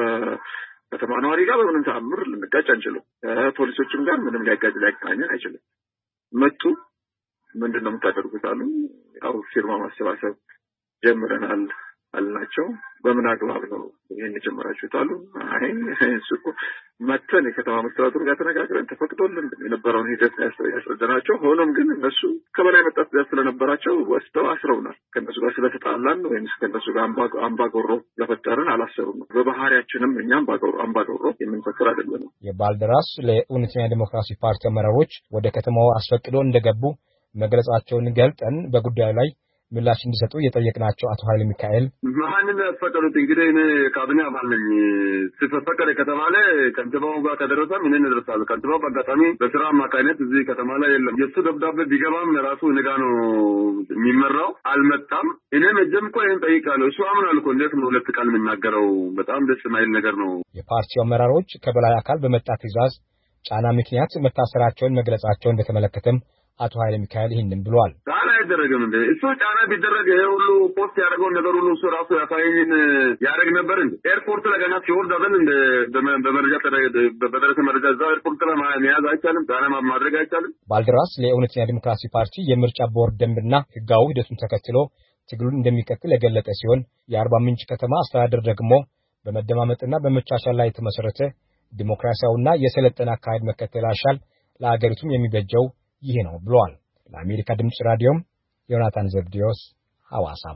ከተማ ነዋሪ ጋር በምንም ተአምር ልንጋጭ አንችልም። ፖሊሶችም ጋር ምንም ሊያጋጭ ሊያገናኘን አይችልም። መጡ ምንድነው የምታደርጉት አሉ። ያው ፊርማ ማሰባሰብ ጀምረናል አልናቸው። በምን አግባብ ነው ይሄን ጀመራችሁት አሉ። አይ እሱኮ መተን የከተማ መስተዳድሩ ጋር ተነጋግረን ተፈቅዶልን የነበረውን ሂደት ያስረዳናቸው። ሆኖም ግን እነሱ ከበላይ መጣት ስለነበራቸው ወስደው አስረውናል። ከነሱ ጋር ስለተጣላን ወይም ከነሱ ጋር አምባገሮ ለፈጠርን አላሰሩም። በባህሪያችንም እኛ አምባገሮ አምባገሮ የምንፈክር አይደለም። የባልደራስ ለእውነተኛ ዲሞክራሲ ፓርቲ አመራሮች ወደ ከተማው አስፈቅዶ እንደገቡ መግለጻቸውን ገልጠን በጉዳዩ ላይ ምላሽ እንዲሰጡ የጠየቅናቸው አቶ ኃይለ ሚካኤል ማንንም ያስፈቀዱት እንግዲህ እኔ ካቢኔ አባል ነኝ። ሲፈቀድ ከተማለ ከንቲባው ጋር ከደረሰ ምን እንደረሳል። ከንቲባው በአጋጣሚ በስራ አማካይነት እዚህ ከተማ ላይ የለም። የሱ ደብዳቤ ቢገባም ራሱ ንጋ ነው የሚመራው። አልመጣም። እኔም እጀምቆ ይሄን ጠይቃለሁ። እሱ አምናል እኮ እንዴት ነው ሁለት ቃል የሚናገረው? በጣም ደስ የማይል ነገር ነው። የፓርቲው አመራሮች ከበላይ አካል በመጣ ትዕዛዝ ጫና ምክንያት መታሰራቸውን መግለጻቸውን በተመለከተም አቶ ኃይለ ሚካኤል ይሄንን ብለዋል። ጫና አይደረግም እንዴ? እሱ ጫና ቢደረግ ይሄ ሁሉ ፖስት ያደረገውን ነገር ሁሉ እሱ ራሱ ያሳየኝን ያደርግ ነበር እንዴ? ኤርፖርት ላይ ገና ሲወርድ አይደል እንደ በመረጃ በደረሰ መረጃ እዛው ኤርፖርት ላይ መያዝ አይቻልም? ጫና ማድረግ አይቻልም? ባልደራስ ለእውነተኛ ዲሞክራሲ ፓርቲ የምርጫ ቦርድ ደንብና ህጋዊ ሂደቱን ተከትሎ ትግሉን እንደሚቀጥል የገለጸ ሲሆን የአርባ ምንጭ ከተማ አስተዳደር ደግሞ በመደማመጥና በመቻቻል ላይ የተመሰረተ ዲሞክራሲያዊና የሰለጠነ አካሄድ መከተል አሻል ለሀገሪቱም የሚበጀው ይሄ ነው ብለዋል። ለአሜሪካ ድምጽ ራዲዮም ዮናታን ዘብዲዮስ ሐዋሳም።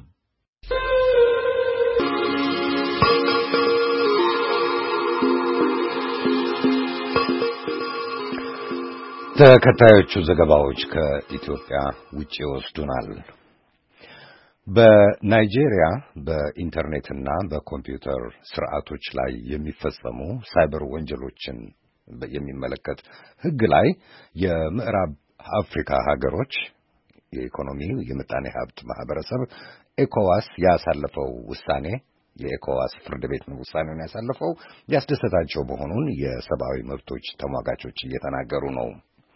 ተከታዮቹ ዘገባዎች ከኢትዮጵያ ውጪ ይወስዱናል። በናይጄሪያ በኢንተርኔትና በኮምፒውተር ስርዓቶች ላይ የሚፈጸሙ ሳይበር ወንጀሎችን የሚመለከት ህግ ላይ የምዕራብ አፍሪካ ሀገሮች የኢኮኖሚ የምጣኔ ሀብት ማህበረሰብ ኤኮዋስ ያሳለፈው ውሳኔ የኤኮዋስ ፍርድ ቤት ነው ውሳኔውን ያሳለፈው ያስደሰታቸው መሆኑን የሰብአዊ መብቶች ተሟጋቾች እየተናገሩ ነው።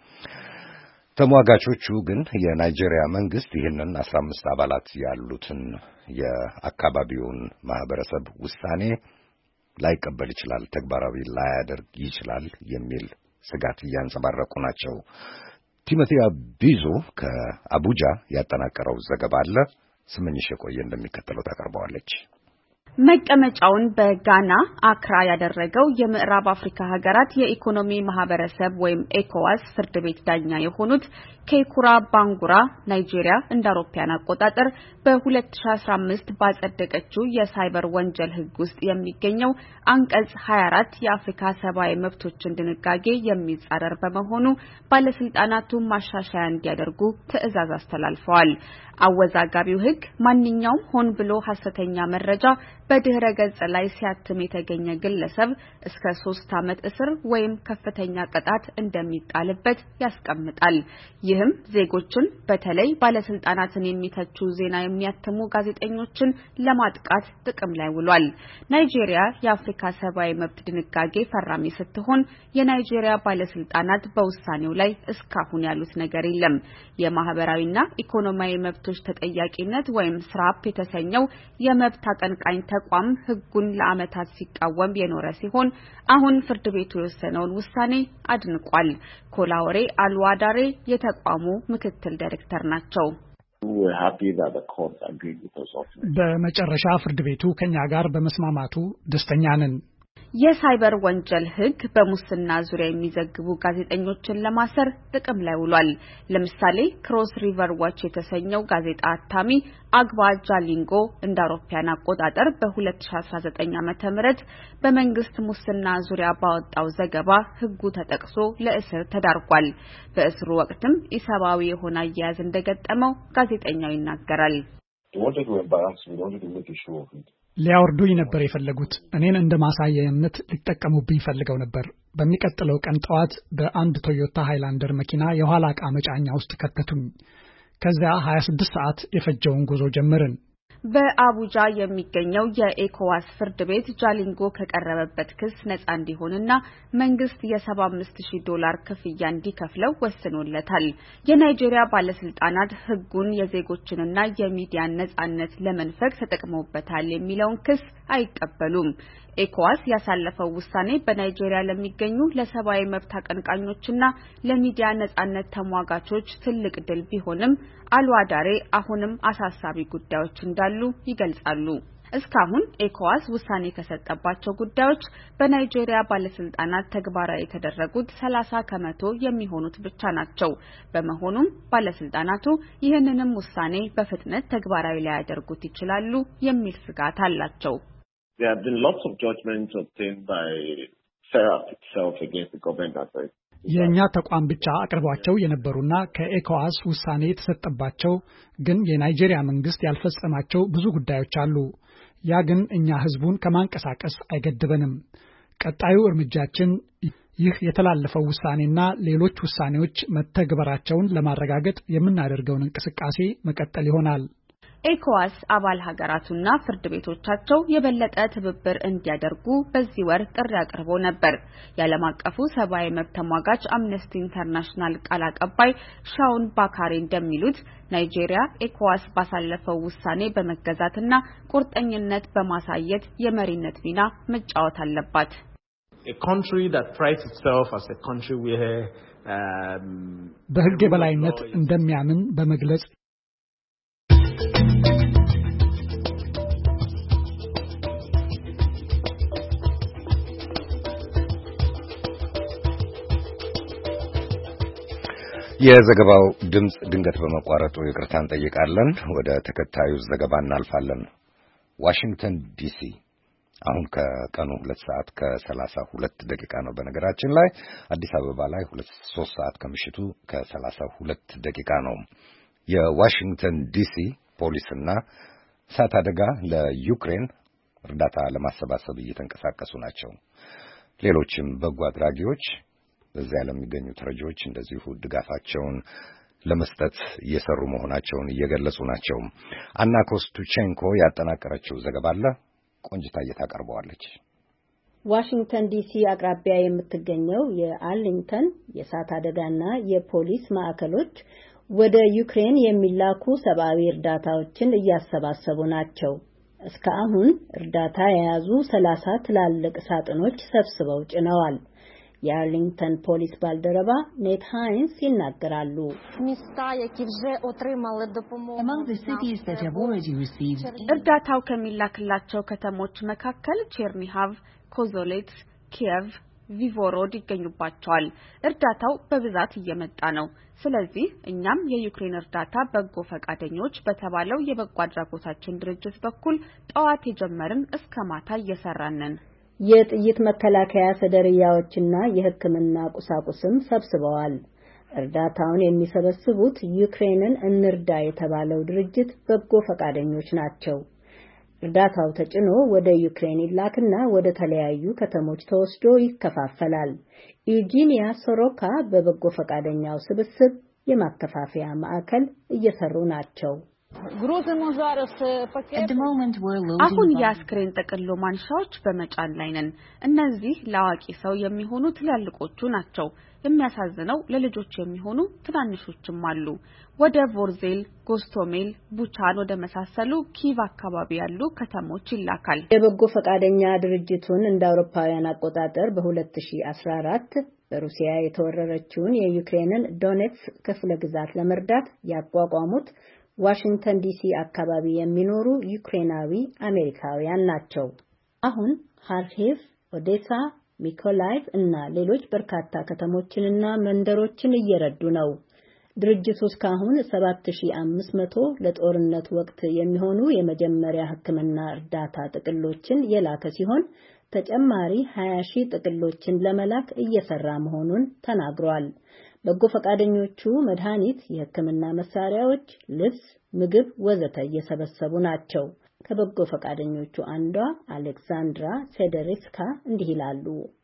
ተሟጋቾቹ ግን የናይጄሪያ መንግስት ይህንን አስራ አምስት አባላት ያሉትን የአካባቢውን ማህበረሰብ ውሳኔ ላይቀበል ይችላል፣ ተግባራዊ ላያደርግ ይችላል የሚል ስጋት እያንጸባረቁ ናቸው። ቲሞቲ አቢዞ ከአቡጃ ያጠናቀረው ዘገባ አለ። ስመኝሽ የቆየ እንደሚከተለው ታቀርበዋለች። መቀመጫውን በጋና አክራ ያደረገው የምዕራብ አፍሪካ ሀገራት የኢኮኖሚ ማህበረሰብ ወይም ኤኮዋስ ፍርድ ቤት ዳኛ የሆኑት ኬኩራ ባንጉራ ናይጄሪያ እንደ አውሮፓውያን አቆጣጠር በ2015 ባጸደቀችው የሳይበር ወንጀል ህግ ውስጥ የሚገኘው አንቀጽ ሀያ አራት የአፍሪካ ሰብአዊ መብቶችን ድንጋጌ የሚጻረር በመሆኑ ባለስልጣናቱ ማሻሻያ እንዲያደርጉ ትዕዛዝ አስተላልፈዋል። አወዛጋቢው ህግ ማንኛውም ሆን ብሎ ሐሰተኛ መረጃ በድህረ ገጽ ላይ ሲያትም የተገኘ ግለሰብ እስከ ሶስት ዓመት እስር ወይም ከፍተኛ ቅጣት እንደሚጣልበት ያስቀምጣል። ይህም ዜጎችን በተለይ ባለስልጣናትን የሚተቹ ዜና የሚያትሙ ጋዜጠኞችን ለማጥቃት ጥቅም ላይ ውሏል። ናይጄሪያ የአፍሪካ ሰብአዊ መብት ድንጋጌ ፈራሚ ስትሆን የናይጄሪያ ባለስልጣናት በውሳኔው ላይ እስካሁን ያሉት ነገር የለም። የማህበራዊና ኢኮኖሚያዊ መብቶች ተጠያቂነት ወይም ስራፕ የተሰኘው የመብት አቀንቃኝ ተቋም ህጉን ለዓመታት ሲቃወም የኖረ ሲሆን አሁን ፍርድ ቤቱ የወሰነውን ውሳኔ አድንቋል። ኮላወሬ አልዋዳሬ የተቋሙ ምክትል ዳይሬክተር ናቸው። በመጨረሻ ፍርድ ቤቱ ከኛ ጋር በመስማማቱ ደስተኛ ነን። የሳይበር ወንጀል ህግ በሙስና ዙሪያ የሚዘግቡ ጋዜጠኞችን ለማሰር ጥቅም ላይ ውሏል። ለምሳሌ ክሮስ ሪቨር ዋች የተሰኘው ጋዜጣ አታሚ አግባ ጃሊንጎ እንደ አውሮፓውያን አቆጣጠር በ2019 ዓመተ ምህረት በመንግስት ሙስና ዙሪያ ባወጣው ዘገባ ህጉ ተጠቅሶ ለእስር ተዳርጓል። በእስሩ ወቅትም ኢሰብአዊ የሆነ አያያዝ እንደገጠመው ጋዜጠኛው ይናገራል። ሊያወርዱኝ ነበር የፈለጉት። እኔን እንደ ማሳያነት ሊጠቀሙብኝ ፈልገው ነበር። በሚቀጥለው ቀን ጠዋት በአንድ ቶዮታ ሃይላንደር መኪና የኋላ ዕቃ መጫኛ ውስጥ ከተቱኝ። ከዚያ ሀያ ስድስት ሰዓት የፈጀውን ጉዞ ጀመርን። በአቡጃ የሚገኘው የኤኮዋስ ፍርድ ቤት ጃሊንጎ ከቀረበበት ክስ ነፃ እንዲሆንና መንግስት የሰባ አምስት ሺህ ዶላር ክፍያ እንዲከፍለው ወስኖለታል። የናይጄሪያ ባለስልጣናት ህጉን የዜጎችንና የሚዲያን ነፃነት ለመንፈግ ተጠቅመውበታል የሚለውን ክስ አይቀበሉም። ኤኮዋስ ያሳለፈው ውሳኔ በናይጄሪያ ለሚገኙ ለሰብአዊ መብት አቀንቃኞችና ለሚዲያ ነፃነት ተሟጋቾች ትልቅ ድል ቢሆንም አልዋዳሬ አሁንም አሳሳቢ ጉዳዮች እንዳሉ ይገልጻሉ። እስካሁን ኤኮዋስ ውሳኔ ከሰጠባቸው ጉዳዮች በናይጄሪያ ባለስልጣናት ተግባራዊ የተደረጉት ሰላሳ ከመቶ የሚሆኑት ብቻ ናቸው። በመሆኑም ባለስልጣናቱ ይህንንም ውሳኔ በፍጥነት ተግባራዊ ሊያደርጉት ይችላሉ የሚል ስጋት አላቸው። There have been lots of judgments obtained by SERAP itself against the government authorities. የኛ ተቋም ብቻ አቅርቧቸው የነበሩና ከኤኮዋስ ውሳኔ የተሰጠባቸው ግን የናይጄሪያ መንግስት ያልፈጸማቸው ብዙ ጉዳዮች አሉ። ያ ግን እኛ ህዝቡን ከማንቀሳቀስ አይገድበንም። ቀጣዩ እርምጃችን ይህ የተላለፈው ውሳኔና ሌሎች ውሳኔዎች መተግበራቸውን ለማረጋገጥ የምናደርገውን እንቅስቃሴ መቀጠል ይሆናል። ኤኮዋስ አባል ሀገራቱና ፍርድ ቤቶቻቸው የበለጠ ትብብር እንዲያደርጉ በዚህ ወር ጥሪ አቅርቦ ነበር። የዓለም አቀፉ ሰብአዊ መብት ተሟጋች አምነስቲ ኢንተርናሽናል ቃል አቀባይ ሻውን ባካሪ እንደሚሉት ናይጄሪያ ኤኮዋስ ባሳለፈው ውሳኔ በመገዛትና ቁርጠኝነት በማሳየት የመሪነት ሚና መጫወት አለባት። A country that prides itself as a country where um, በህግ የበላይነት እንደሚያምን በመግለጽ የዘገባው ድምጽ ድንገት በመቋረጡ ይቅርታ እንጠይቃለን። ወደ ተከታዩ ዘገባ እናልፋለን። ዋሽንግተን ዲሲ አሁን ከቀኑ ሁለት ሰዓት ከሰላሳ ሁለት ደቂቃ ነው። በነገራችን ላይ አዲስ አበባ ላይ ሁለት ሶስት ሰዓት ከምሽቱ ከሰላሳ ሁለት ደቂቃ ነው። የዋሽንግተን ዲሲ ፖሊስና እሳት አደጋ ለዩክሬን እርዳታ ለማሰባሰብ እየተንቀሳቀሱ ናቸው። ሌሎችም በጎ አድራጊዎች በዚያ ለሚገኙ ተረጂዎች እንደዚሁ ድጋፋቸውን ለመስጠት እየሰሩ መሆናቸውን እየገለጹ ናቸው። አና ኮስቱቼንኮ ያጠናቀረችው ዘገባ አለ። ቆንጅታ እየታቀርበዋለች። ዋሽንግተን ዲሲ አቅራቢያ የምትገኘው የአርሊንግተን የእሳት አደጋና የፖሊስ ማዕከሎች ወደ ዩክሬን የሚላኩ ሰብአዊ እርዳታዎችን እያሰባሰቡ ናቸው። እስካሁን እርዳታ የያዙ ሰላሳ ትላልቅ ሳጥኖች ሰብስበው ጭነዋል። የአርሊንግተን ፖሊስ ባልደረባ ኔት ሃይንስ ይናገራሉ። እርዳታው ከሚላክላቸው ከተሞች መካከል ቼርኒሃቭ፣ ኮዞሌት፣ ኪየቭ፣ ቪቮሮድ ይገኙባቸዋል። እርዳታው በብዛት እየመጣ ነው። ስለዚህ እኛም የዩክሬን እርዳታ በጎ ፈቃደኞች በተባለው የበጎ አድራጎታችን ድርጅት በኩል ጠዋት የጀመርን እስከ ማታ እየሰራን ነን። የጥይት መከላከያ ሰደርያዎችና የሕክምና ቁሳቁስም ሰብስበዋል። እርዳታውን የሚሰበስቡት ዩክሬንን እንርዳ የተባለው ድርጅት በጎ ፈቃደኞች ናቸው። እርዳታው ተጭኖ ወደ ዩክሬን ይላክና ወደ ተለያዩ ከተሞች ተወስዶ ይከፋፈላል። ኢዩጂኒያ ሶሮካ በበጎ ፈቃደኛው ስብስብ የማከፋፈያ ማዕከል እየሰሩ ናቸው። አሁን የአስክሬን ጥቅሎ ማንሻዎች በመጫን ላይ ነን። እነዚህ ለአዋቂ ሰው የሚሆኑ ትላልቆቹ ናቸው። የሚያሳዝነው ለልጆች የሚሆኑ ትናንሾችም አሉ። ወደ ቮርዜል፣ ጎስቶሜል፣ ቡቻን ወደ መሳሰሉ ኪቭ አካባቢ ያሉ ከተሞች ይላካል። የበጎ ፈቃደኛ ድርጅቱን እንደ አውሮፓውያን አቆጣጠር በ2014 በሩሲያ የተወረረችውን የዩክሬንን ዶኔትስክ ክፍለ ግዛት ለመርዳት ያቋቋሙት ዋሽንግተን ዲሲ አካባቢ የሚኖሩ ዩክሬናዊ አሜሪካውያን ናቸው። አሁን ሃርኪቭ፣ ኦዴሳ፣ ሚኮላይቭ እና ሌሎች በርካታ ከተሞችንና መንደሮችን እየረዱ ነው። ድርጅቱ እስካሁን ሰባት ሺህ አምስት መቶ ለጦርነት ወቅት የሚሆኑ የመጀመሪያ ሕክምና እርዳታ ጥቅሎችን የላከ ሲሆን ተጨማሪ ሀያ ሺህ ጥቅሎችን ለመላክ እየሰራ መሆኑን ተናግሯል። በጎ ፈቃደኞቹ መድኃኒት፣ የሕክምና መሳሪያዎች፣ ልብስ፣ ምግብ ወዘተ እየሰበሰቡ ናቸው። ከበጎ ፈቃደኞቹ አንዷ አሌክሳንድራ ሴደሪስካ እንዲህ ይላሉ።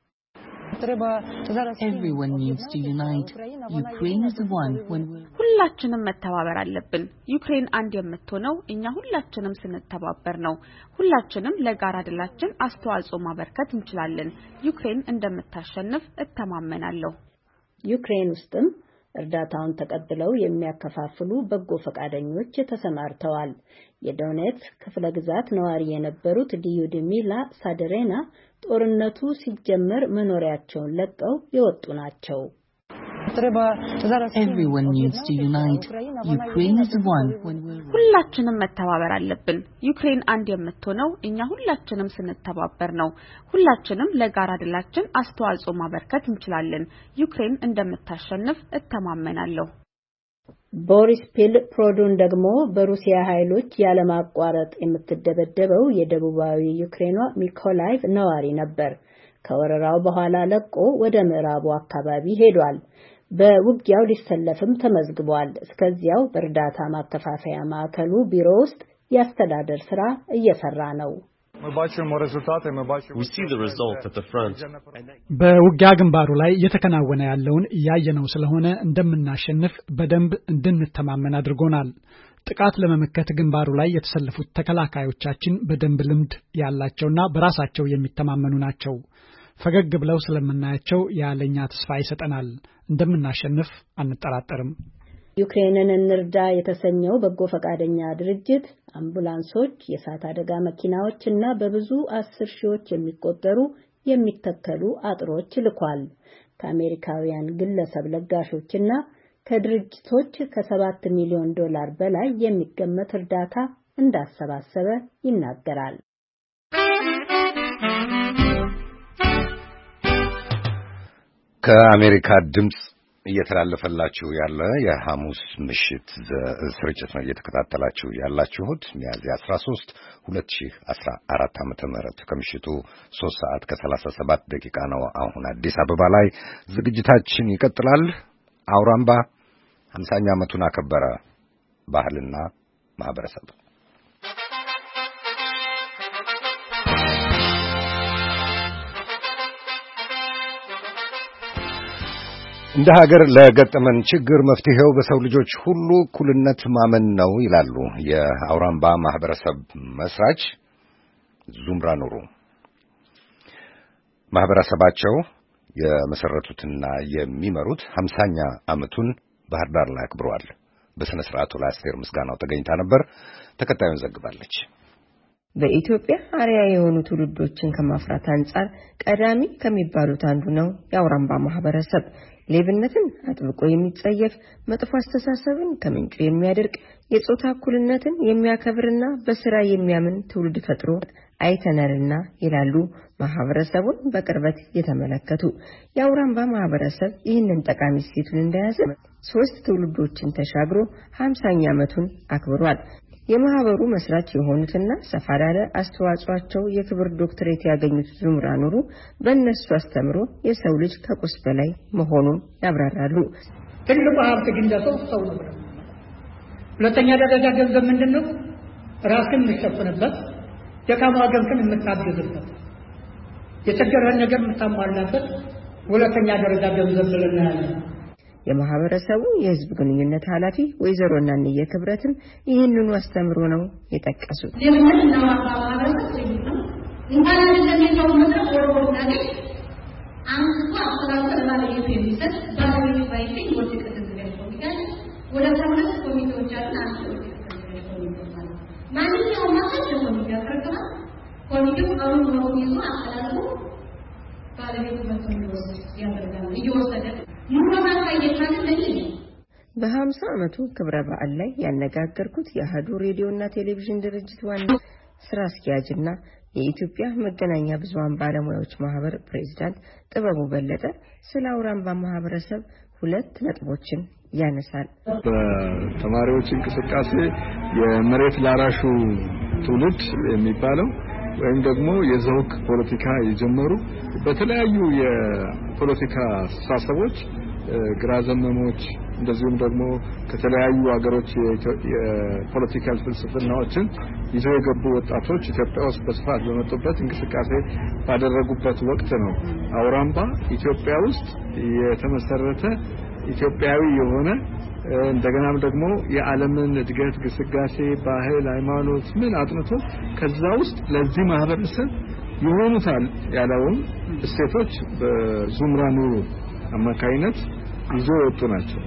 Everyone needs to unite. Ukraine is the one when we ሁላችንም መተባበር አለብን። ዩክሬን አንድ የምትሆነው እኛ ሁላችንም ስንተባበር ነው። ሁላችንም ለጋራ ድላችን አስተዋጽኦ ማበርከት እንችላለን። ዩክሬን እንደምታሸንፍ እተማመናለሁ። ዩክሬን ውስጥም እርዳታውን ተቀብለው የሚያከፋፍሉ በጎ ፈቃደኞች ተሰማርተዋል። የዶኔትስክ ክፍለ ግዛት ነዋሪ የነበሩት ዲዩድሚላ ሳደሬና ጦርነቱ ሲጀመር መኖሪያቸውን ለቀው የወጡ ናቸው። Everyone needs to unite. Ukraine is the one when we ሁላችንም መተባበር አለብን። ዩክሬን አንድ የምትሆነው እኛ ሁላችንም ስንተባበር ነው። ሁላችንም ለጋራ ድላችን አስተዋጽኦ ማበርከት እንችላለን። ዩክሬን እንደምታሸንፍ እተማመናለሁ። ቦሪስ ፒል ፕሮዱን ደግሞ በሩሲያ ኃይሎች ያለማቋረጥ የምትደበደበው የደቡባዊ ዩክሬኗ ሚኮላይቭ ነዋሪ ነበር። ከወረራው በኋላ ለቆ ወደ ምዕራቡ አካባቢ ሄዷል። በውጊያው ሊሰለፍም ተመዝግቧል። እስከዚያው በእርዳታ ማከፋፈያ ማዕከሉ ቢሮ ውስጥ ያስተዳደር ስራ እየሰራ ነው። We see the result at the front. በውጊያ ግንባሩ ላይ እየተከናወነ ያለውን እያየነው ስለሆነ እንደምናሸንፍ በደንብ እንድንተማመን አድርጎናል። ጥቃት ለመመከት ግንባሩ ላይ የተሰለፉት ተከላካዮቻችን በደንብ ልምድ ያላቸውና በራሳቸው የሚተማመኑ ናቸው። ፈገግ ብለው ስለምናያቸው ያለኛ ተስፋ ይሰጠናል። እንደምናሸንፍ አንጠራጠርም። ዩክሬንን እንርዳ የተሰኘው በጎ ፈቃደኛ ድርጅት አምቡላንሶች፣ የእሳት አደጋ መኪናዎች እና በብዙ አስር ሺዎች የሚቆጠሩ የሚተከሉ አጥሮች ልኳል። ከአሜሪካውያን ግለሰብ ለጋሾችና ከድርጅቶች ከሰባት ሚሊዮን ዶላር በላይ የሚገመት እርዳታ እንዳሰባሰበ ይናገራል። ከአሜሪካ ድምጽ እየተላለፈላችሁ ያለ የሐሙስ ምሽት ስርጭት ነው እየተከታተላችሁ ያላችሁት። ሚያዝያ አስራ ሶስት ሁለት ሺህ አስራ አራት ዓመተ ምህረት ከምሽቱ ሶስት ሰዓት ከሰላሳ ሰባት ደቂቃ ነው። አሁን አዲስ አበባ ላይ ዝግጅታችን ይቀጥላል። አውራምባ ሃምሳኛ ዓመቱን አከበረ። ባህልና ማህበረሰብ እንደ ሀገር ለገጠመን ችግር መፍትሄው በሰው ልጆች ሁሉ እኩልነት ማመን ነው ይላሉ የአውራምባ ማህበረሰብ መስራች ዙምራ ኑሩ። ማህበረሰባቸው የመሰረቱትና የሚመሩት ሃምሳኛ ዓመቱን ባህር ዳር ላይ አክብረዋል። በስነ ስርዓቱ ላይ አስቴር ምስጋናው ተገኝታ ነበር። ተከታዩን ዘግባለች። በኢትዮጵያ አርያ የሆኑ ትውልዶችን ከማፍራት አንጻር ቀዳሚ ከሚባሉት አንዱ ነው የአውራምባ ማህበረሰብ። ሌብነትን አጥብቆ የሚጸየፍ፣ መጥፎ አስተሳሰብን ከምንጩ የሚያደርቅ፣ የጾታ እኩልነትን የሚያከብርና በስራ የሚያምን ትውልድ ፈጥሮ አይተናልና ይላሉ ማህበረሰቡን በቅርበት የተመለከቱ። የአውራምባ ማህበረሰብ ይህንን ጠቃሚ እሴቱን እንደያዘ ሶስት ትውልዶችን ተሻግሮ ሃምሳኛ ዓመቱን አክብሯል። የማህበሩ መስራች የሆኑትና ሰፋ ያለ አስተዋጽኦአቸው የክብር ዶክትሬት ያገኙት ዙምራ ኑሩ በእነሱ አስተምሮ የሰው ልጅ ከቁስ በላይ መሆኑን ያብራራሉ። ትልቁ ሀብት ግን ለሰው ሰው ነው። ሁለተኛ ደረጃ ገንዘብ ምንድነው? ራስን የምትሸፍንበት፣ ደካማ ወገንህን የምታግዝበት፣ የቸገረህን ነገር የምታሟላበት ሁለተኛ ደረጃ ገንዘብ ብለን ያለን። የማህበረሰቡ የህዝብ ግንኙነት ኃላፊ ወይዘሮ እናንየ ክብረትም ይህንኑ አስተምሮ ነው የጠቀሱት። ለምን ነው ማህበረሰብ ነው እንኳን እንደሚለው መድረክ ወርወር ነገር አንዱ አስተላልፈ ባለቤት የሚሰጥ ባለቤት ባይገኝ ወደ ከተዘጋጀ ኮሚቴ ወደ ተመለስ ኮሚቴዎች አሉ። አንዱ ማንኛውም ማሰብ ኮሚቴ ያቀርባል። ኮሚቴው አሁን ነው ይዞ አስተላልፎ ባለቤት መጥቶ ያደርጋል እየወሰደ በሃምሳ ዓመቱ ክብረ በዓል ላይ ያነጋገርኩት የአህዱ ሬዲዮና ቴሌቪዥን ድርጅት ዋና ስራ አስኪያጅና የኢትዮጵያ መገናኛ ብዙሃን ባለሙያዎች ማህበር ፕሬዝዳንት ጥበቡ በለጠ ስለ አውራምባ ማህበረሰብ ሁለት ነጥቦችን ያነሳል። በተማሪዎች እንቅስቃሴ የመሬት ላራሹ ትውልድ የሚባለው ወይም ደግሞ የዘውግ ፖለቲካ የጀመሩ በተለያዩ የፖለቲካ አስተሳሰቦች ግራ ዘመሞች እንደዚሁም ደግሞ ከተለያዩ ሀገሮች የፖለቲካል ፍልስፍናዎችን ይዘው የገቡ ወጣቶች ኢትዮጵያ ውስጥ በስፋት በመጡበት እንቅስቃሴ ባደረጉበት ወቅት ነው አውራምባ ኢትዮጵያ ውስጥ የተመሰረተ ኢትዮጵያዊ የሆነ እንደገናም ደግሞ የዓለምን እድገት ግስጋሴ ባህል ሃይማኖት ምን አጥንቶ ከዛ ውስጥ ለዚህ ማህበረሰብ ይሆኑታል ያለውን እሴቶች በዙምራኑ አማካይነት ይዞ ወጡ ናቸው።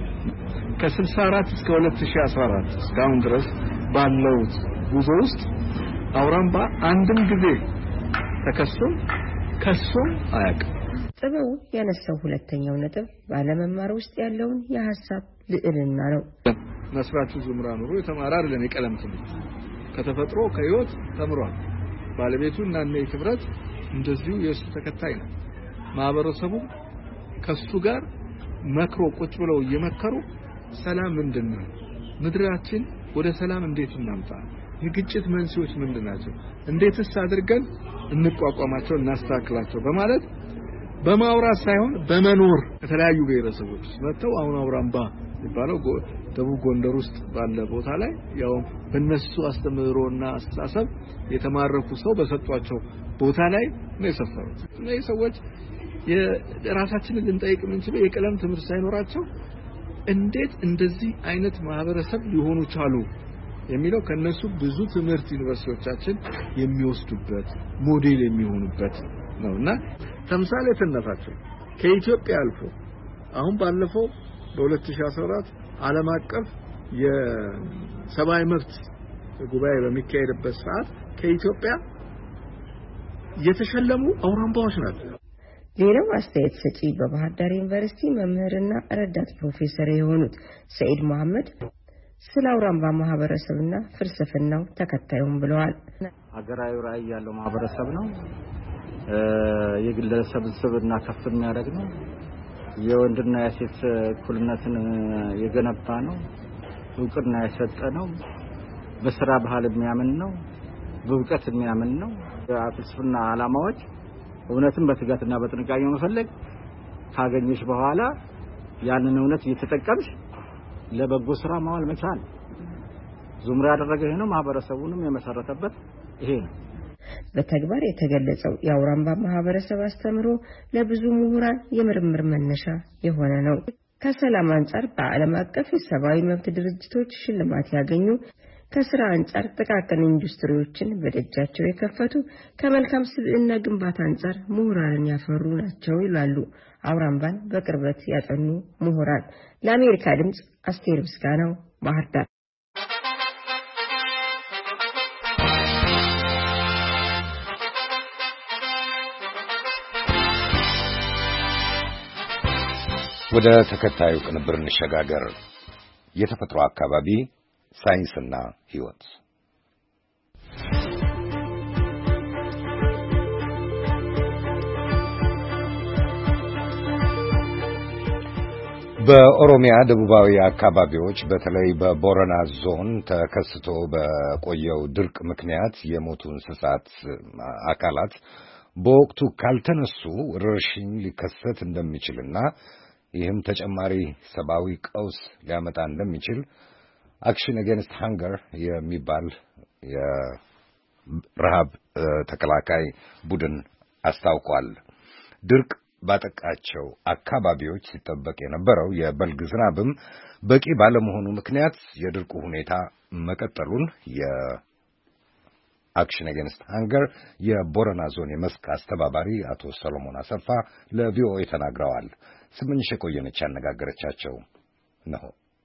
ከ64 እስከ ሁለት ሺህ አስራ አራት እስካሁን ድረስ ባለው ጉዞ ውስጥ አውራምባ አንድም ጊዜ ተከሶ ከሶ አያውቅም። ጥበቡ ያነሳው ሁለተኛው ነጥብ ባለመማር ውስጥ ያለውን የሐሳብ ልዕልና ነው። መስራቹ ዙምራኑ የተማረ አይደለም፣ የቀለም ትምህርት ከተፈጥሮ ከህይወት ተምሯል። ባለቤቱ እና እነ ክብረት እንደዚሁ የሱ ተከታይ ነው። ማህበረሰቡ ከሱ ጋር መክሮ ቁጭ ብለው እየመከሩ ሰላም ምንድነው? ምድራችን ወደ ሰላም እንዴት እናምጣ? የግጭት መንስኤዎች ምንድናቸው? እንዴትስ አድርገን እንቋቋማቸው እናስተካክላቸው በማለት በማውራት ሳይሆን በመኖር ከተለያዩ ብሔረሰቦች መጥተው አሁን አውራምባ የሚባለው ደቡብ ጎንደር ውስጥ ባለ ቦታ ላይ ያው በእነሱ አስተምህሮና አስተሳሰብ የተማረኩ ሰው በሰጧቸው ቦታ ላይ ነው የሰፈሩት። እነዚህ ሰዎች የራሳችንን ልንጠይቅ የምንችለው የቀለም ትምህርት ሳይኖራቸው እንዴት እንደዚህ አይነት ማህበረሰብ ሊሆኑ ቻሉ የሚለው ከነሱ ብዙ ትምህርት ዩኒቨርሲቲዎቻችን የሚወስዱበት ሞዴል የሚሆኑበት ነውና ተምሳሌትነታቸው ከኢትዮጵያ አልፎ አሁን ባለፈው በ2014 ዓለም አቀፍ የሰብአዊ መብት ጉባኤ በሚካሄድበት ሰዓት ከኢትዮጵያ የተሸለሙ አውራምባዎች ናቸው። ሌላው አስተያየት ሰጪ በባህር ዳር ዩኒቨርሲቲ መምህርና ረዳት ፕሮፌሰር የሆኑት ሰይድ መሐመድ ስለ አውራምባ ማህበረሰብና ፍልስፍናው ተከታዩም ብለዋል። ሀገራዊ ራዕይ ያለው ማህበረሰብ ነው። የግለሰብ ስብዕና ከፍ የሚያደርግ ነው። የወንድና የሴት እኩልነትን የገነባ ነው። እውቅና የሰጠ ነው። በስራ ባህል የሚያምን ነው። በእውቀት የሚያምን ነው። የፍልስፍና ዓላማዎች እውነትን በትጋትና በጥንቃቄ መፈለግ ካገኘሽ በኋላ ያንን እውነት እየተጠቀምሽ ለበጎ ስራ ማዋል መቻል ዙምራ ያደረገ ይሄ ነው። ማህበረሰቡንም የመሰረተበት ይሄ ነው። በተግባር የተገለጸው የአውራምባ ማህበረሰብ አስተምሮ ለብዙ ምሁራን የምርምር መነሻ የሆነ ነው። ከሰላም አንጻር በዓለም አቀፍ የሰብአዊ መብት ድርጅቶች ሽልማት ያገኙ፣ ከስራ አንጻር ጥቃቅን ኢንዱስትሪዎችን በደጃቸው የከፈቱ፣ ከመልካም ስብዕና ግንባታ አንጻር ምሁራንን ያፈሩ ናቸው ይላሉ አውራምባን በቅርበት ያጠኑ ምሁራን። ለአሜሪካ ድምጽ አስቴር ምስጋናው ባህር ዳር። ወደ ተከታዩ ቅንብር እንሸጋገር። የተፈጥሮ አካባቢ ሳይንስና ሕይወት። በኦሮሚያ ደቡባዊ አካባቢዎች በተለይ በቦረና ዞን ተከስቶ በቆየው ድርቅ ምክንያት የሞቱ እንስሳት አካላት በወቅቱ ካልተነሱ ወረርሽኝ ሊከሰት እንደሚችልና ይህም ተጨማሪ ሰብአዊ ቀውስ ሊያመጣ እንደሚችል አክሽን አጌንስት ሃንገር የሚባል የረሃብ ተከላካይ ቡድን አስታውቋል። ድርቅ ባጠቃቸው አካባቢዎች ሲጠበቅ የነበረው የበልግ ዝናብም በቂ ባለመሆኑ ምክንያት የድርቁ ሁኔታ መቀጠሉን የአክሽን አጌንስት ሃንገር የቦረና ዞን የመስክ አስተባባሪ አቶ ሰሎሞን አሰፋ ለቪኦኤ ተናግረዋል። ስምንሽ የቆየነች ያነጋገረቻቸው ነው።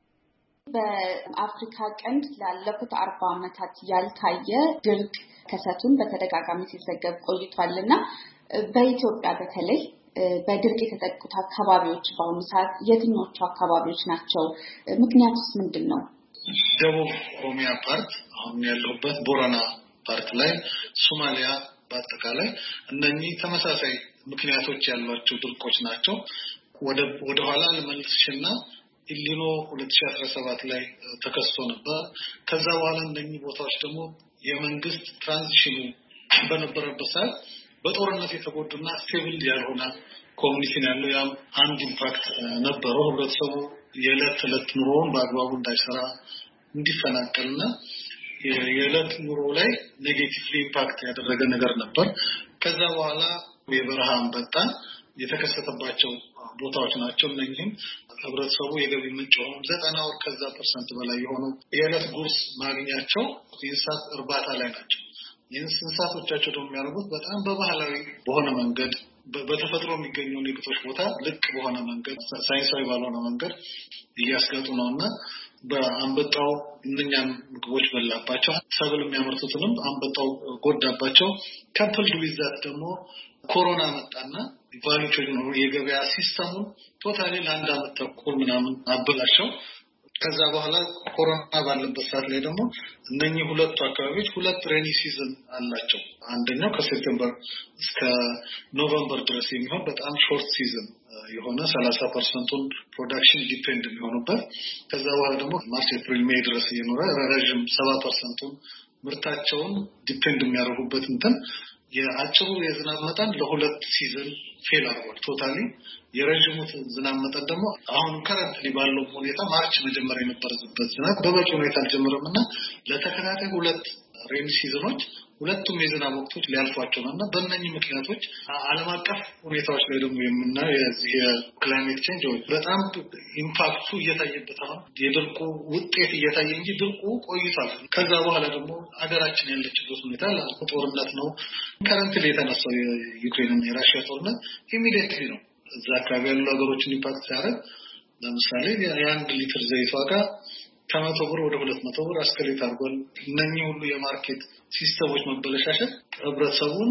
በአፍሪካ ቀንድ ላለፉት አርባ ዓመታት ያልታየ ድርቅ ከሰቱን በተደጋጋሚ ሲዘገብ ቆይቷልና በኢትዮጵያ በተለይ በድርቅ የተጠቁት አካባቢዎች በአሁኑ ሰዓት የትኞቹ አካባቢዎች ናቸው? ምክንያቱስ ምንድን ነው? ደቡብ ኦሮሚያ ፓርት አሁን ያለሁበት ቦረና ፓርት ላይ፣ ሶማሊያ በአጠቃላይ እነኚህ ተመሳሳይ ምክንያቶች ያሏቸው ድርቆች ናቸው። ወደ ወደ ኋላ ለመልስሽና ኢሊኖ ሁለት ሺህ አስራ ሰባት ላይ ተከስቶ ነበር። ከዛ በኋላ እነኚህ ቦታዎች ደግሞ የመንግስት ትራንዚሽኑ በነበረበት ሰዓት በጦርነት የተጎዱና ስቴብል ያልሆነ ኮሚኒቲ ያለው ያም አንድ ኢምፓክት ነበረው። ህብረተሰቡ የዕለት ዕለት ኑሮውን በአግባቡ እንዳይሰራ እንዲፈናቀልና የዕለት ኑሮ ላይ ኔጌቲቭ ኢምፓክት ያደረገ ነገር ነበር። ከዛ በኋላ የበረሃ አንበጣ የተከሰተባቸው ቦታዎች ናቸው። እነኚህም ህብረተሰቡ የገቢ ምንጭ ሆኖ ዘጠና ወር ከዛ ፐርሰንት በላይ የሆነው የዕለት ጉርስ ማግኛቸው የእንስሳት እርባታ ላይ ናቸው። የእንስሳቶቻቸው ደግሞ የሚያደርጉት በጣም በባህላዊ በሆነ መንገድ በተፈጥሮ የሚገኘውን የግጦሽ ቦታ ልቅ በሆነ መንገድ ሳይንሳዊ ባልሆነ መንገድ እያስገጡ ነውና በአንበጣው እነኛን ምግቦች በላባቸው። ሰብል የሚያመርቱትንም አንበጣው ጎዳባቸው። ካፕልድ ዊዝ ዛት ደግሞ ኮሮና መጣና ቫሉቾ ነው የገበያ ሲስተሙን ቶታሊ ለአንድ አመት ተኩል ምናምን አበላሸው። ከዛ በኋላ ኮሮና ባለበት ሰዓት ላይ ደግሞ እነኚህ ሁለቱ አካባቢዎች ሁለት ሬኒ ሲዝን አላቸው። አንደኛው ከሴፕቴምበር እስከ ኖቬምበር ድረስ የሚሆን በጣም ሾርት ሲዝን የሆነ ሰላሳ ፐርሰንቱን ፕሮዳክሽን ዲፔንድ የሚሆኑበት፣ ከዛ በኋላ ደግሞ ማርች ኤፕሪል ሜይ ድረስ የኖረ ረጅም ሰባ ፐርሰንቱን ምርታቸውን ዲፔንድ የሚያደርጉበት እንትን የአጭሩ የዝናብ መጠን ለሁለት ሲዝን ፌል አድርጓል ቶታሊ። የረጅሙ ዝናብ መጠን ደግሞ አሁን ከረንትሊ ባለው ሁኔታ ማርች መጀመሪያ የነበረበት ዝናብ በበቂ ሁኔታ አልጀመረምና ለተከታታይ ሁለት ሬን ሲዝኖች ሁለቱም የዝናብ ወቅቶች ሊያልፏቸው ነውና በእነኚህ ምክንያቶች ዓለም አቀፍ ሁኔታዎች ላይ ደግሞ የምናየው የዚህ የክላይሜት ቼንጅ በጣም ኢምፓክቱ እየታየበት አሁን የድርቁ ውጤት እየታየ እንጂ ድርቁ ቆይቷል። ከዛ በኋላ ደግሞ ሀገራችን ያለችበት ሁኔታ ጦርነት ነው። ከረንትሊ የተነሳው የዩክሬንና የራሽያ ጦርነት ኢሚዲየትሊ ነው እዛ አካባቢ ያሉ ሀገሮችን ኢምፓክት ሲያደርግ፣ ለምሳሌ የአንድ ሊትር ዘይት ዋጋ ከመቶ ብር ወደ ሁለት መቶ ብር አስከሌት አድርጓል። እነኚህ ሁሉ የማርኬት ሲስተሞች መበለሻሸት ህብረተሰቡን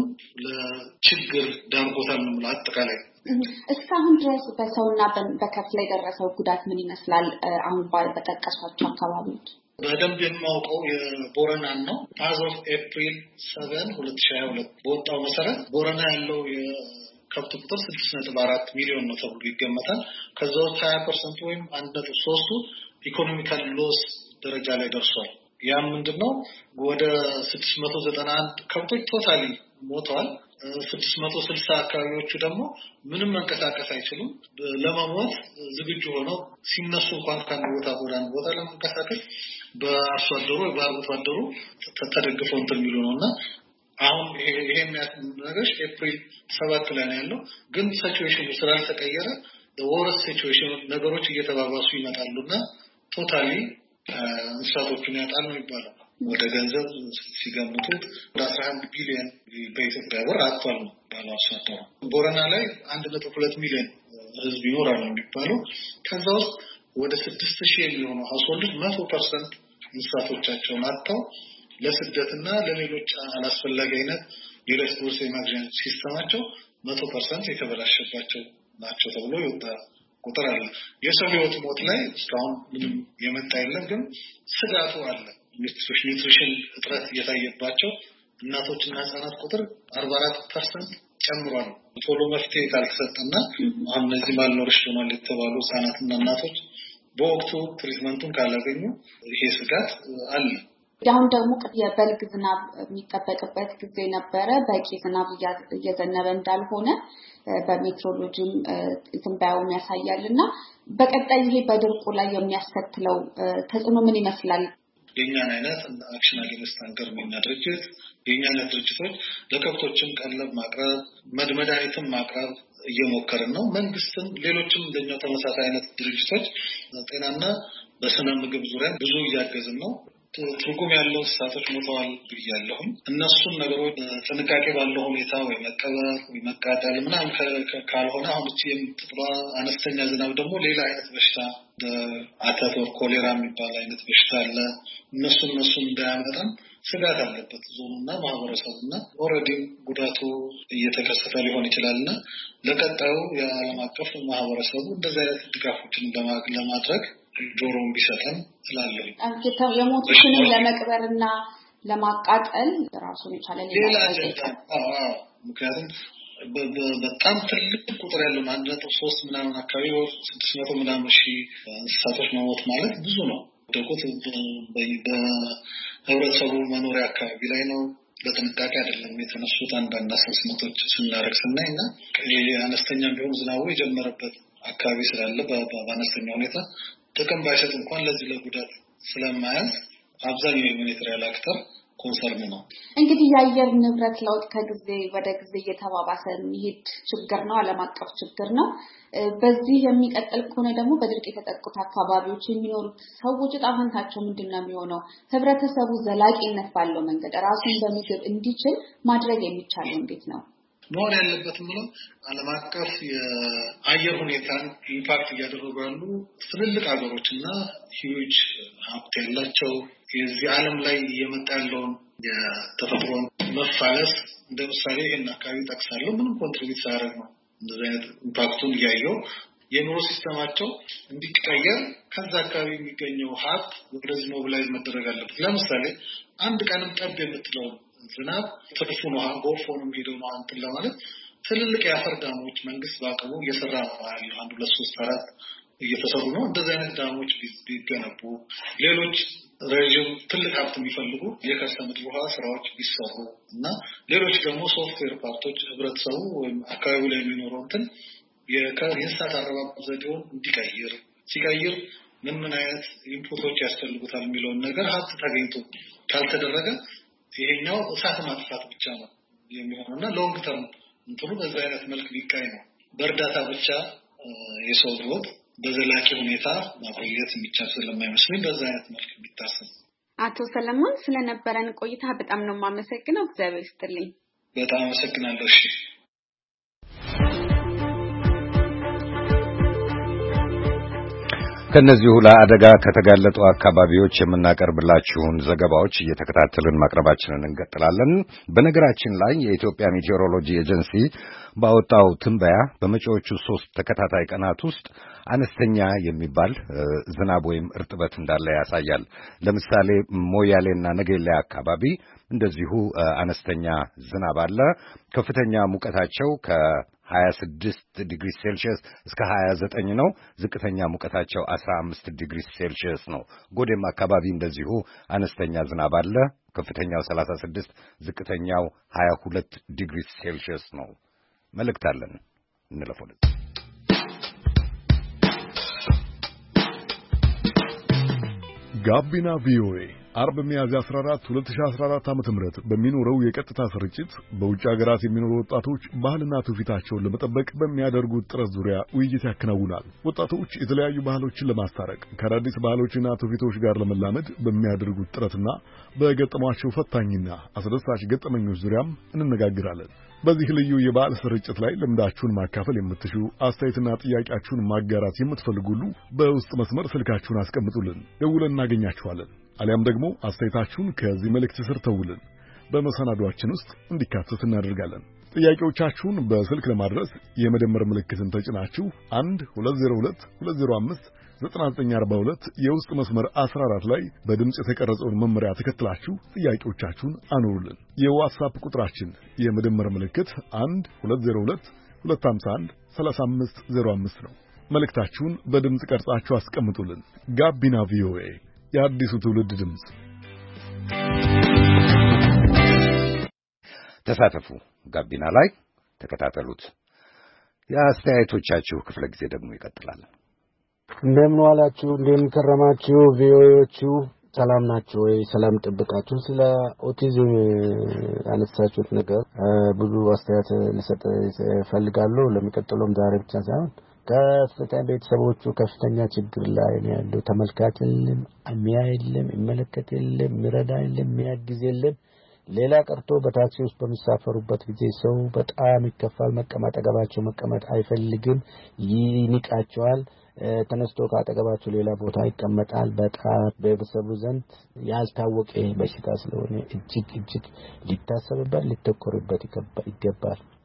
ለችግር ዳርጎታል ነው ማለት አጠቃላይ። እስካሁን ድረስ በሰውና በከብት ላይ ደረሰው ጉዳት ምን ይመስላል? አሁን በጠቀሷቸው አካባቢዎች በደንብ የማውቀው የቦረናን ነው። አዝ ኦፍ ኤፕሪል ሰቨን ሁለት ሺህ ሀያ ሁለት በወጣው መሰረት ቦረና ያለው ከብት ቁጥር ስድስት ነጥብ አራት ሚሊዮን ነው ተብሎ ይገመታል። ከዛ ውስጥ ሀያ ፐርሰንት ወይም አንድ ነጥብ ሶስቱ ኢኮኖሚካል ሎስ ደረጃ ላይ ደርሷል። ያ ምንድነው? ወደ ስድስት መቶ ዘጠና አንድ ከብቶች ቶታሊ ሞተዋል። ስድስት መቶ ስልሳ አካባቢዎቹ ደግሞ ምንም መንቀሳቀስ አይችሉም። ለመሞት ዝግጁ ሆነው ሲነሱ እንኳን ከአንድ ቦታ ወደ አንድ ቦታ ለመንቀሳቀስ በአርሶ አደሩ ወይ በአርብቶ አደሩ ተደግፈው እንትን የሚሉ ነውና አሁን ይሄ ይሄ የሚያስነግርሽ ኤፕሪል ሰባት ላይ ነው ያለው። ግን ሲቹዌሽኑ ስላልተቀየረ ወርስ ሲቹዌሽኑ ነገሮች እየተባባሱ ይመጣሉና ቶታሊ እንስሳቶቹን ያጣል ነው የሚባለው። ወደ ገንዘብ ሲገምቱ ወደ አስራ አንድ ቢሊዮን በኢትዮጵያ ብር አጥቷል ነው ባላሳተው። ቦረና ላይ አንድ ነጥብ ሁለት ሚሊዮን ህዝብ ይኖራል ነው የሚባለው። ከዛ ውስጥ ወደ ስድስት ሺህ የሚሆኑ ሀውስሆልዶች መቶ ፐርሰንት እንስሳቶቻቸውን አጥተው ለስደትና ለሌሎች አላስፈላጊ አይነት የዕለት ጉርስ የማግኛ ሲስተማቸው መቶ ፐርሰንት የተበላሸባቸው ናቸው ተብሎ የወጣ ቁጥር አለ። የሰው ህይወት ሞት ላይ እስካሁን ምንም የመጣ የለም፣ ግን ስጋቱ አለ። ኒውትሪሽን እጥረት እየታየባቸው እናቶችና ህጻናት ቁጥር አርባ አራት ፐርሰንት ጨምሯል። ቶሎ መፍትሄ ካልተሰጠና አሁን እነዚህ ማልኖርሽ ሆኗል የተባሉ ህጻናትና እናቶች በወቅቱ ትሪትመንቱን ካላገኙ ይሄ ስጋት አለ። አሁን ደግሞ የበልግ ዝናብ የሚጠበቅበት ጊዜ ነበረ። በቂ ዝናብ እየዘነበ እንዳልሆነ በሜትሮሎጂም ትንበያውም ያሳያልና በቀጣይ ይሄ በድርቁ ላይ የሚያስከትለው ተጽዕኖ ምን ይመስላል? የኛን አይነት አክሽን አጌንስት ሃንገር የሚና ድርጅት የኛ አይነት ድርጅቶች ለከብቶችም ቀለብ ማቅረብ መድኃኒትም ማቅረብ እየሞከርን ነው። መንግስትም ሌሎችም እንደኛው ተመሳሳይ አይነት ድርጅቶች ጤናና በስነ ምግብ ዙሪያ ብዙ እያገዝን ነው። ትርጉም ያለው እንስሳቶች ሞተዋል ብያለሁኝ። እነሱን ነገሮች ጥንቃቄ ባለው ሁኔታ ወይ መቀበር ወይ መቃጠል ምናምን ካልሆነ አሁን እቺ የምትጥሏ አነስተኛ ዝናብ ደግሞ ሌላ አይነት በሽታ አተት ወር ኮሌራ የሚባል አይነት በሽታ አለ። እነሱ እነሱን እንዳያመጣም ስጋት አለበት ዞኑና ማህበረሰቡና ኦልሬዲ ጉዳቱ እየተከሰተ ሊሆን ይችላልና ለቀጣዩ የዓለም አቀፍ ማህበረሰቡ እንደዚህ አይነት ድጋፎችን ለማድረግ ጆሮን ቢሰጠን እላለሁ። አንተ የሞቱትን ለመቅበርና ለማቃጠል ራሱን የቻለ ሌላ አጀንዳ አዎ ምክንያቱም በጣም ትልቅ ቁጥር ያለው አንድ ነጥብ ሶስት ምናምን አካባቢ ወር ስድስት መቶ ምናምን ሺህ እንስሳቶች መሞት ማለት ብዙ ነው። ደቆት በህብረተሰቡ መኖሪያ አካባቢ ላይ ነው። በጥንቃቄ አይደለም የተነሱት አንዳንድ አሰስመቶች ስናደርግ ስናይና አነስተኛ ቢሆን ዝናቡ የጀመረበት አካባቢ ስላለ በአነስተኛ ሁኔታ ጥቅም ባይሰጥ እንኳን ለዚህ ለጉዳት ስለማያዝ አብዛኛው የሞኔታሪ አክተር ኮንሰርን ነው። እንግዲህ የአየር ንብረት ለውጥ ከጊዜ ወደ ጊዜ እየተባባሰ የሚሄድ ችግር ነው፣ ዓለም አቀፍ ችግር ነው። በዚህ የሚቀጥል ከሆነ ደግሞ በድርቅ የተጠቁት አካባቢዎች የሚኖሩት ሰዎች ዕጣ ፈንታቸው ምንድነው የሚሆነው? ህብረተሰቡ ዘላቂነት ባለው መንገድ ራሱን በምግብ እንዲችል ማድረግ የሚቻለው እንዴት ነው? መሆን ያለበት ምንም ዓለም አቀፍ የአየር ሁኔታን ኢምፓክት እያደረጉ ያሉ ትልልቅ ሀገሮችና ሂዩጅ ሀብት ያላቸው የዚህ ዓለም ላይ እየመጣ ያለውን የተፈጥሮ መፋለስ እንደ ምሳሌ ይሄን አካባቢ ጠቅሳለሁ። ምንም ኮንትሪቢዩት ሳያደርግ ነው እንደዚህ አይነት ኢምፓክቱን እያየው የኑሮ ሲስተማቸው እንዲቀየር ከዛ አካባቢ የሚገኘው ሀብት ወደዚህ ሞቢላይዝ መደረግ አለበት። ለምሳሌ አንድ ቀንም ጠብ የምትለው ዝናብ ትርፉ ነው ጎርፍ ሆኖ ሄደው ነው አንተ ለማለት ትልልቅ የአፈር ዳሞች መንግስት ባቀቡ እየሰራ ነው። አንድ ሁለት ሶስት አራት እየተሰሩ ነው። እንደዚህ አይነት ዳሞች ቢገነቡ ሌሎች ረጅም ትልቅ ሀብት የሚፈልጉ የከርሰ ምድር ውሃ ስራዎች ቢሰሩ እና ሌሎች ደግሞ ሶፍትዌር ፓርቶች ህብረተሰቡ ወይም አካባቢው ላይ የሚኖረው እንትን የእንስሳት አረባብ ዘዴውን እንዲቀይር ሲቀይር ምን ምን አይነት ኢንፑቶች ያስፈልጉታል የሚለውን ነገር ሀብት ተገኝቶ ካልተደረገ ይሄኛው እሳት ማጥፋት ብቻ ነው የሚሆነውና ሎንግ ተርም እንትኑ በዛ አይነት መልክ ሊቃይ ነው። በእርዳታ ብቻ የሰው ህይወት በዘላቂ ሁኔታ ማቆየት የሚቻል ስለማይመስለኝ በዛ አይነት መልክ ቢታሰብ። አቶ ሰለሞን ስለነበረን ቆይታ በጣም ነው የማመሰግነው። እግዚአብሔር ይስጥልኝ። በጣም አመሰግናለሁ። እሺ ከነዚሁ ለአደጋ ከተጋለጡ አካባቢዎች የምናቀርብላችሁን ዘገባዎች እየተከታተልን ማቅረባችንን እንቀጥላለን። በነገራችን ላይ የኢትዮጵያ ሜቴዎሮሎጂ ኤጀንሲ ባወጣው ትንበያ በመጪዎቹ ሶስት ተከታታይ ቀናት ውስጥ አነስተኛ የሚባል ዝናብ ወይም እርጥበት እንዳለ ያሳያል። ለምሳሌ ሞያሌና ነገሌ አካባቢ እንደዚሁ አነስተኛ ዝናብ አለ። ከፍተኛ ሙቀታቸው ከ ሀያ ስድስት ዲግሪ ሴልሺየስ እስከ ሀያ ዘጠኝ ነው። ዝቅተኛ ሙቀታቸው አስራ አምስት ዲግሪ ሴልሺየስ ነው። ጎዴም አካባቢ እንደዚሁ አነስተኛ ዝናብ አለ። ከፍተኛው ሰላሳ ስድስት ዝቅተኛው ሀያ ሁለት ዲግሪ ሴልሺየስ ነው። መልእክት አለን እንለፈው። ጋቢና ቪኦኤ አርብ ሚያዝያ አስራ አራት ሁለት ሺህ አስራ አራት ዓመተ ምህረት በሚኖረው የቀጥታ ስርጭት በውጭ ሀገራት የሚኖሩ ወጣቶች ባህልና ትውፊታቸውን ለመጠበቅ በሚያደርጉት ጥረት ዙሪያ ውይይት ያከናውናል። ወጣቶች የተለያዩ ባህሎችን ለማስታረቅ ከአዳዲስ ባህሎችና ትውፊቶች ጋር ለመላመድ በሚያደርጉት ጥረትና በገጠሟቸው ፈታኝና አስደሳች ገጠመኞች ዙሪያም እንነጋገራለን። በዚህ ልዩ የበዓል ስርጭት ላይ ልምዳችሁን ማካፈል የምትሹ አስተያየትና ጥያቄያችሁን ማጋራት የምትፈልጉ ሁሉ በውስጥ መስመር ስልካችሁን አስቀምጡልን፣ ደውለን እናገኛችኋለን። አሊያም ደግሞ አስተያየታችሁን ከዚህ መልእክት ስር ተውልን፣ በመሰናዷችን ውስጥ እንዲካተት እናደርጋለን። ጥያቄዎቻችሁን በስልክ ለማድረስ የመደመር ምልክትን ተጭናችሁ አንድ ሁለት ዜሮ ሁለት ሁለት ዜሮ አምስት ዘጠና ዘጠኝ አርባ ሁለት የውስጥ መስመር አስራ አራት ላይ በድምጽ የተቀረጸውን መመሪያ ተከትላችሁ ጥያቄዎቻችሁን አኑሩልን። የዋትስአፕ ቁጥራችን የመደመር ምልክት አንድ ሁለት ዜሮ ሁለት ሁለት አምሳ አንድ ሰላሳ አምስት ዜሮ አምስት ነው። መልእክታችሁን በድምጽ ቀርጻችሁ አስቀምጡልን። ጋቢና ቪኦኤ የአዲሱ ትውልድ ድምጽ። ተሳተፉ። ጋቢና ላይ ተከታተሉት። የአስተያየቶቻችሁ ክፍለ ጊዜ ደግሞ ይቀጥላል። እንደምን ዋላችሁ? እንደምን ከረማችሁ? ቪኦኤዎቹ ሰላም ናችሁ ወይ? ሰላም ጥብቃችሁ። ስለ ኦቲዝም ያነሳችሁት ነገር ብዙ አስተያየት ልሰጥ ፈልጋለሁ። ለሚቀጥለውም ዛሬ ብቻ ሳይሆን ከፍተኛ ቤተሰቦቹ ከፍተኛ ችግር ላይ ነው ያለው። ተመልካች የለም፣ የሚያይ የለም፣ የሚመለከት የለም፣ የሚረዳ የለም፣ የሚያግዝ የለም። ሌላ ቀርቶ በታክሲ ውስጥ በሚሳፈሩበት ጊዜ ሰው በጣም ይከፋል። መቀመጥ አጠገባቸው መቀመጥ አይፈልግም፣ ይንቃቸዋል። ተነስቶ ካጠገባቸው ሌላ ቦታ ይቀመጣል። በጣም በቤተሰቡ ዘንድ ያልታወቀ በሽታ ስለሆነ እጅግ እጅግ ሊታሰብበት ሊተኮርበት ይገባል።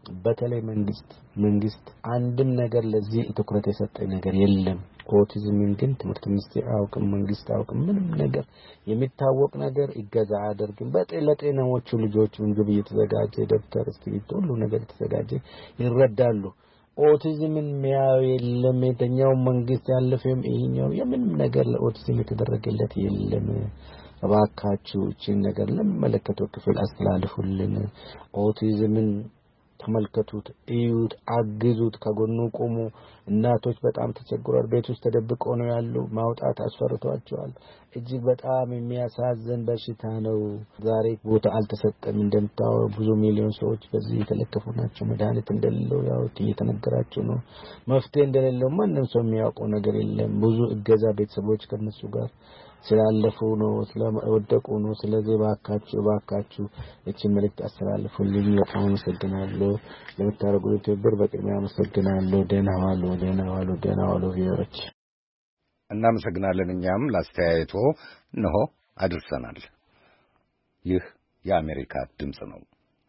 በተለይ መንግስት መንግስት አንድም ነገር ለዚህ ትኩረት የሰጠ ነገር የለም። ኦቲዝምን ግን ትምህርት ሚኒስቴር አውቅም መንግስት አውቅም ምንም ነገር የሚታወቅ ነገር ይገዛ አደርግም። በጤናዎቹ ልጆች ምግብ እየተዘጋጀ ደብተር እስክሪብቶ ሁሉ ነገር የተዘጋጀ ይረዳሉ። ኦቲዝምን ሚያው የለም። የትኛው መንግስት ያለፈም ይሄኛው የምንም ነገር ለኦቲዝም የተደረገለት የለም። እባካችሁ እቺን ነገር ለመለከተው ክፍል አስተላልፉልን። ኦቲዝምን ተመልከቱት፣ እዩት፣ አግዙት፣ ከጎኑ ቆሙ። እናቶች በጣም ተቸግረዋል። ቤት ውስጥ ተደብቀው ነው ያሉ። ማውጣት አስፈርቷቸዋል። እጅግ በጣም የሚያሳዝን በሽታ ነው። ዛሬ ቦታ አልተሰጠም። እንደምታው ብዙ ሚሊዮን ሰዎች በዚህ የተለከፉ ናቸው። መድኃኒት እንደሌለው ያው እየተነገራቸው ነው። መፍትሄ እንደሌለው ማንንም ሰው የሚያውቀው ነገር የለም። ብዙ እገዛ ቤተሰቦች ከነሱ ጋር ስላለፉ ነው ስለወደቁ ነው። ስለዚህ ባካችሁ ባካችሁ እቺ መልእክት አስተላልፉልኝ። በጣም አመሰግናለሁ። ለምታደርጉት ትብብር በቅድሚያ አመሰግናለሁ። ደህና ዋሉ፣ ደህና ዋሉ፣ ደህና ዋሉ ቪዲዮዎች። እናመሰግናለን። እኛም ላስተያየቶ ነው አድርሰናል። ይህ የአሜሪካ ድምጽ ነው።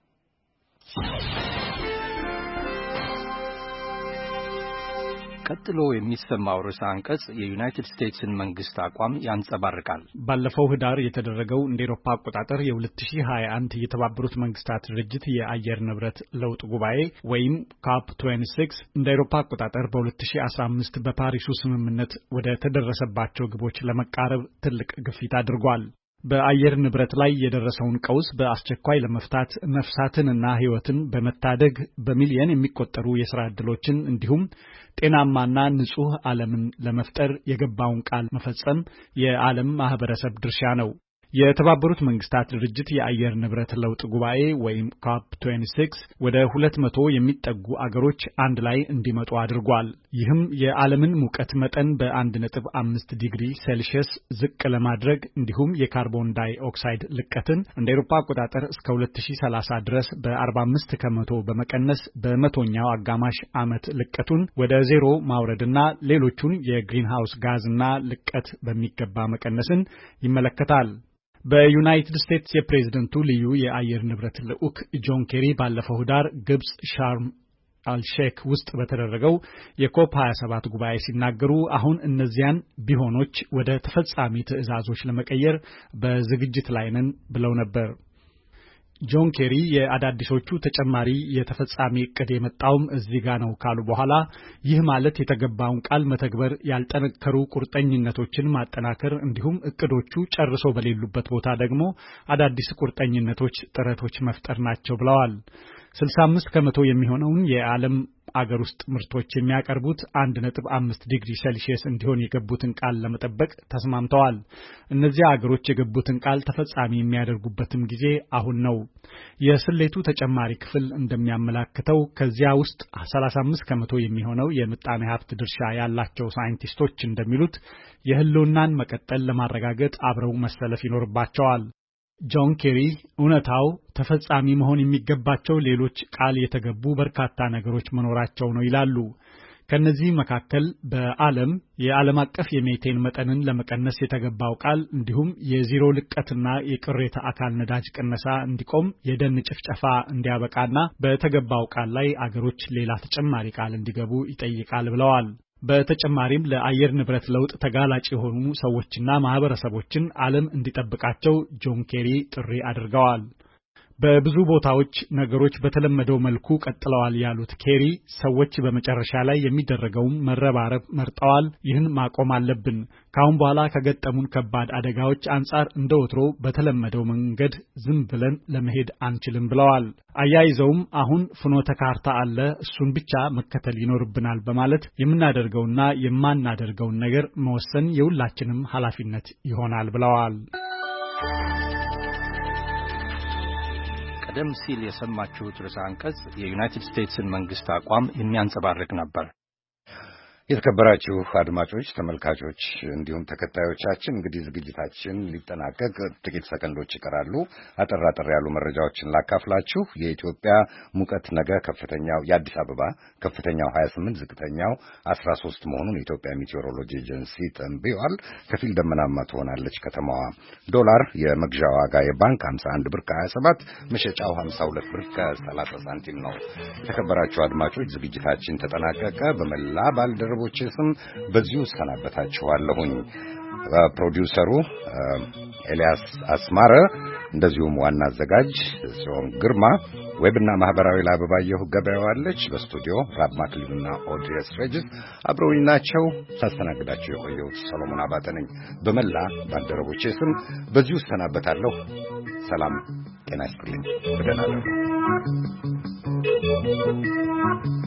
ቀጥሎ የሚሰማው ርዕሰ አንቀጽ የዩናይትድ ስቴትስን መንግስት አቋም ያንጸባርቃል። ባለፈው ህዳር የተደረገው እንደ አውሮፓ አቆጣጠር የ2021 የተባበሩት መንግስታት ድርጅት የአየር ንብረት ለውጥ ጉባኤ ወይም ካፕ ሃያ ስድስት እንደ አውሮፓ አቆጣጠር በ2015 በፓሪሱ ስምምነት ወደ ተደረሰባቸው ግቦች ለመቃረብ ትልቅ ግፊት አድርጓል። በአየር ንብረት ላይ የደረሰውን ቀውስ በአስቸኳይ ለመፍታት ነፍሳትንና ህይወትን በመታደግ በሚሊዮን የሚቆጠሩ የሥራ ዕድሎችን እንዲሁም ጤናማና ንጹህ ዓለምን ለመፍጠር የገባውን ቃል መፈጸም የዓለም ማህበረሰብ ድርሻ ነው። የተባበሩት መንግስታት ድርጅት የአየር ንብረት ለውጥ ጉባኤ ወይም ካፕ ሃያ ስድስት ወደ ሁለት መቶ የሚጠጉ አገሮች አንድ ላይ እንዲመጡ አድርጓል። ይህም የዓለምን ሙቀት መጠን በአንድ ነጥብ አምስት ዲግሪ ሴልሺየስ ዝቅ ለማድረግ እንዲሁም የካርቦን ዳይ ኦክሳይድ ልቀትን እንደ አውሮፓ አቆጣጠር እስከ ሁለት ሺህ ሰላሳ ድረስ በአርባ አምስት ከመቶ በመቀነስ በመቶኛው አጋማሽ ዓመት ልቀቱን ወደ ዜሮ ማውረድና ሌሎቹን የግሪንሃውስ ጋዝና ልቀት በሚገባ መቀነስን ይመለከታል። በዩናይትድ ስቴትስ የፕሬዝደንቱ ልዩ የአየር ንብረት ልዑክ ጆን ኬሪ ባለፈው ህዳር ግብጽ ሻርም አልሼክ ውስጥ በተደረገው የኮፕ ሃያ ሰባት ጉባኤ ሲናገሩ አሁን እነዚያን ቢሆኖች ወደ ተፈጻሚ ትዕዛዞች ለመቀየር በዝግጅት ላይ ነን ብለው ነበር። ጆን ኬሪ የአዳዲሶቹ ተጨማሪ የተፈጻሚ እቅድ የመጣውም እዚህ ጋር ነው ካሉ በኋላ ይህ ማለት የተገባውን ቃል መተግበር ያልጠነከሩ ቁርጠኝነቶችን ማጠናከር እንዲሁም እቅዶቹ ጨርሶ በሌሉበት ቦታ ደግሞ አዳዲስ ቁርጠኝነቶች ጥረቶች መፍጠር ናቸው ብለዋል። ስልሳ አምስት ከመቶ የሚሆነውን የዓለም አገር ውስጥ ምርቶች የሚያቀርቡት አንድ ነጥብ አምስት ዲግሪ ሴልሺየስ እንዲሆን የገቡትን ቃል ለመጠበቅ ተስማምተዋል። እነዚህ አገሮች የገቡትን ቃል ተፈጻሚ የሚያደርጉበትም ጊዜ አሁን ነው። የስሌቱ ተጨማሪ ክፍል እንደሚያመላክተው ከዚያ ውስጥ ሰላሳ አምስት ከመቶ የሚሆነው የምጣኔ ሀብት ድርሻ ያላቸው ሳይንቲስቶች እንደሚሉት የህልውናን መቀጠል ለማረጋገጥ አብረው መሰለፍ ይኖርባቸዋል። ጆን ኬሪ እውነታው ተፈጻሚ መሆን የሚገባቸው ሌሎች ቃል የተገቡ በርካታ ነገሮች መኖራቸው ነው ይላሉ። ከነዚህ መካከል በዓለም የዓለም አቀፍ የሜቴን መጠንን ለመቀነስ የተገባው ቃል እንዲሁም የዜሮ ልቀትና የቅሬታ አካል ነዳጅ ቅነሳ እንዲቆም፣ የደን ጭፍጨፋ እንዲያበቃና በተገባው ቃል ላይ አገሮች ሌላ ተጨማሪ ቃል እንዲገቡ ይጠይቃል ብለዋል። በተጨማሪም ለአየር ንብረት ለውጥ ተጋላጭ የሆኑ ሰዎችና ማህበረሰቦችን ዓለም እንዲጠብቃቸው ጆን ኬሪ ጥሪ አድርገዋል። በብዙ ቦታዎች ነገሮች በተለመደው መልኩ ቀጥለዋል ያሉት ኬሪ ሰዎች በመጨረሻ ላይ የሚደረገውን መረባረብ መርጠዋል። ይህን ማቆም አለብን። ካሁን በኋላ ከገጠሙን ከባድ አደጋዎች አንጻር እንደወትሮ በተለመደው መንገድ ዝም ብለን ለመሄድ አንችልም ብለዋል። አያይዘውም አሁን ፍኖተ ካርታ አለ፣ እሱን ብቻ መከተል ይኖርብናል በማለት የምናደርገውና የማናደርገውን ነገር መወሰን የሁላችንም ኃላፊነት ይሆናል ብለዋል። ቀደም ሲል የሰማችሁት ርዕሰ አንቀጽ የዩናይትድ ስቴትስን መንግስት አቋም የሚያንጸባርቅ ነበር። የተከበራችሁ አድማጮች ተመልካቾች እንዲሁም ተከታዮቻችን እንግዲህ ዝግጅታችን ሊጠናቀቅ ጥቂት ሰከንዶች ይቀራሉ አጠር አጠር ያሉ መረጃዎችን ላካፍላችሁ የኢትዮጵያ ሙቀት ነገ ከፍተኛው የአዲስ አበባ ከፍተኛው ሀያ ስምንት ዝቅተኛው አስራ ሶስት መሆኑን የኢትዮጵያ ሜቴዎሮሎጂ ኤጀንሲ ተንብዮአል ከፊል ደመናማ ትሆናለች ከተማዋ ዶላር የመግዣ ዋጋ የባንክ ሀምሳ አንድ ብር ከሀያ ሰባት መሸጫው ሀምሳ ሁለት ብር ከሰላሳ ሳንቲም ነው የተከበራችሁ አድማጮች ዝግጅታችን ተጠናቀቀ በመላ ባልደረ ቦቼስም በዚሁ ሰናበታችኋለሁኝ ፕሮዲውሰሩ ኤልያስ አስማረ እንደዚሁም ዋና አዘጋጅ ሲሆን ግርማ ዌብና ማህበራዊ ላበባየሁ ገበያዋለች በስቱዲዮ ራብ ማክሊና ኦድሪያስ ሬጅስ አብረውኝ ናቸው ሳስተናግዳችሁ የቆየሁት ሰሎሞን አባተ ነኝ በመላ ባልደረቦቼስም በዚሁ ሰናበታለሁ ሰላም ጤና ይስጥልኝ በደህና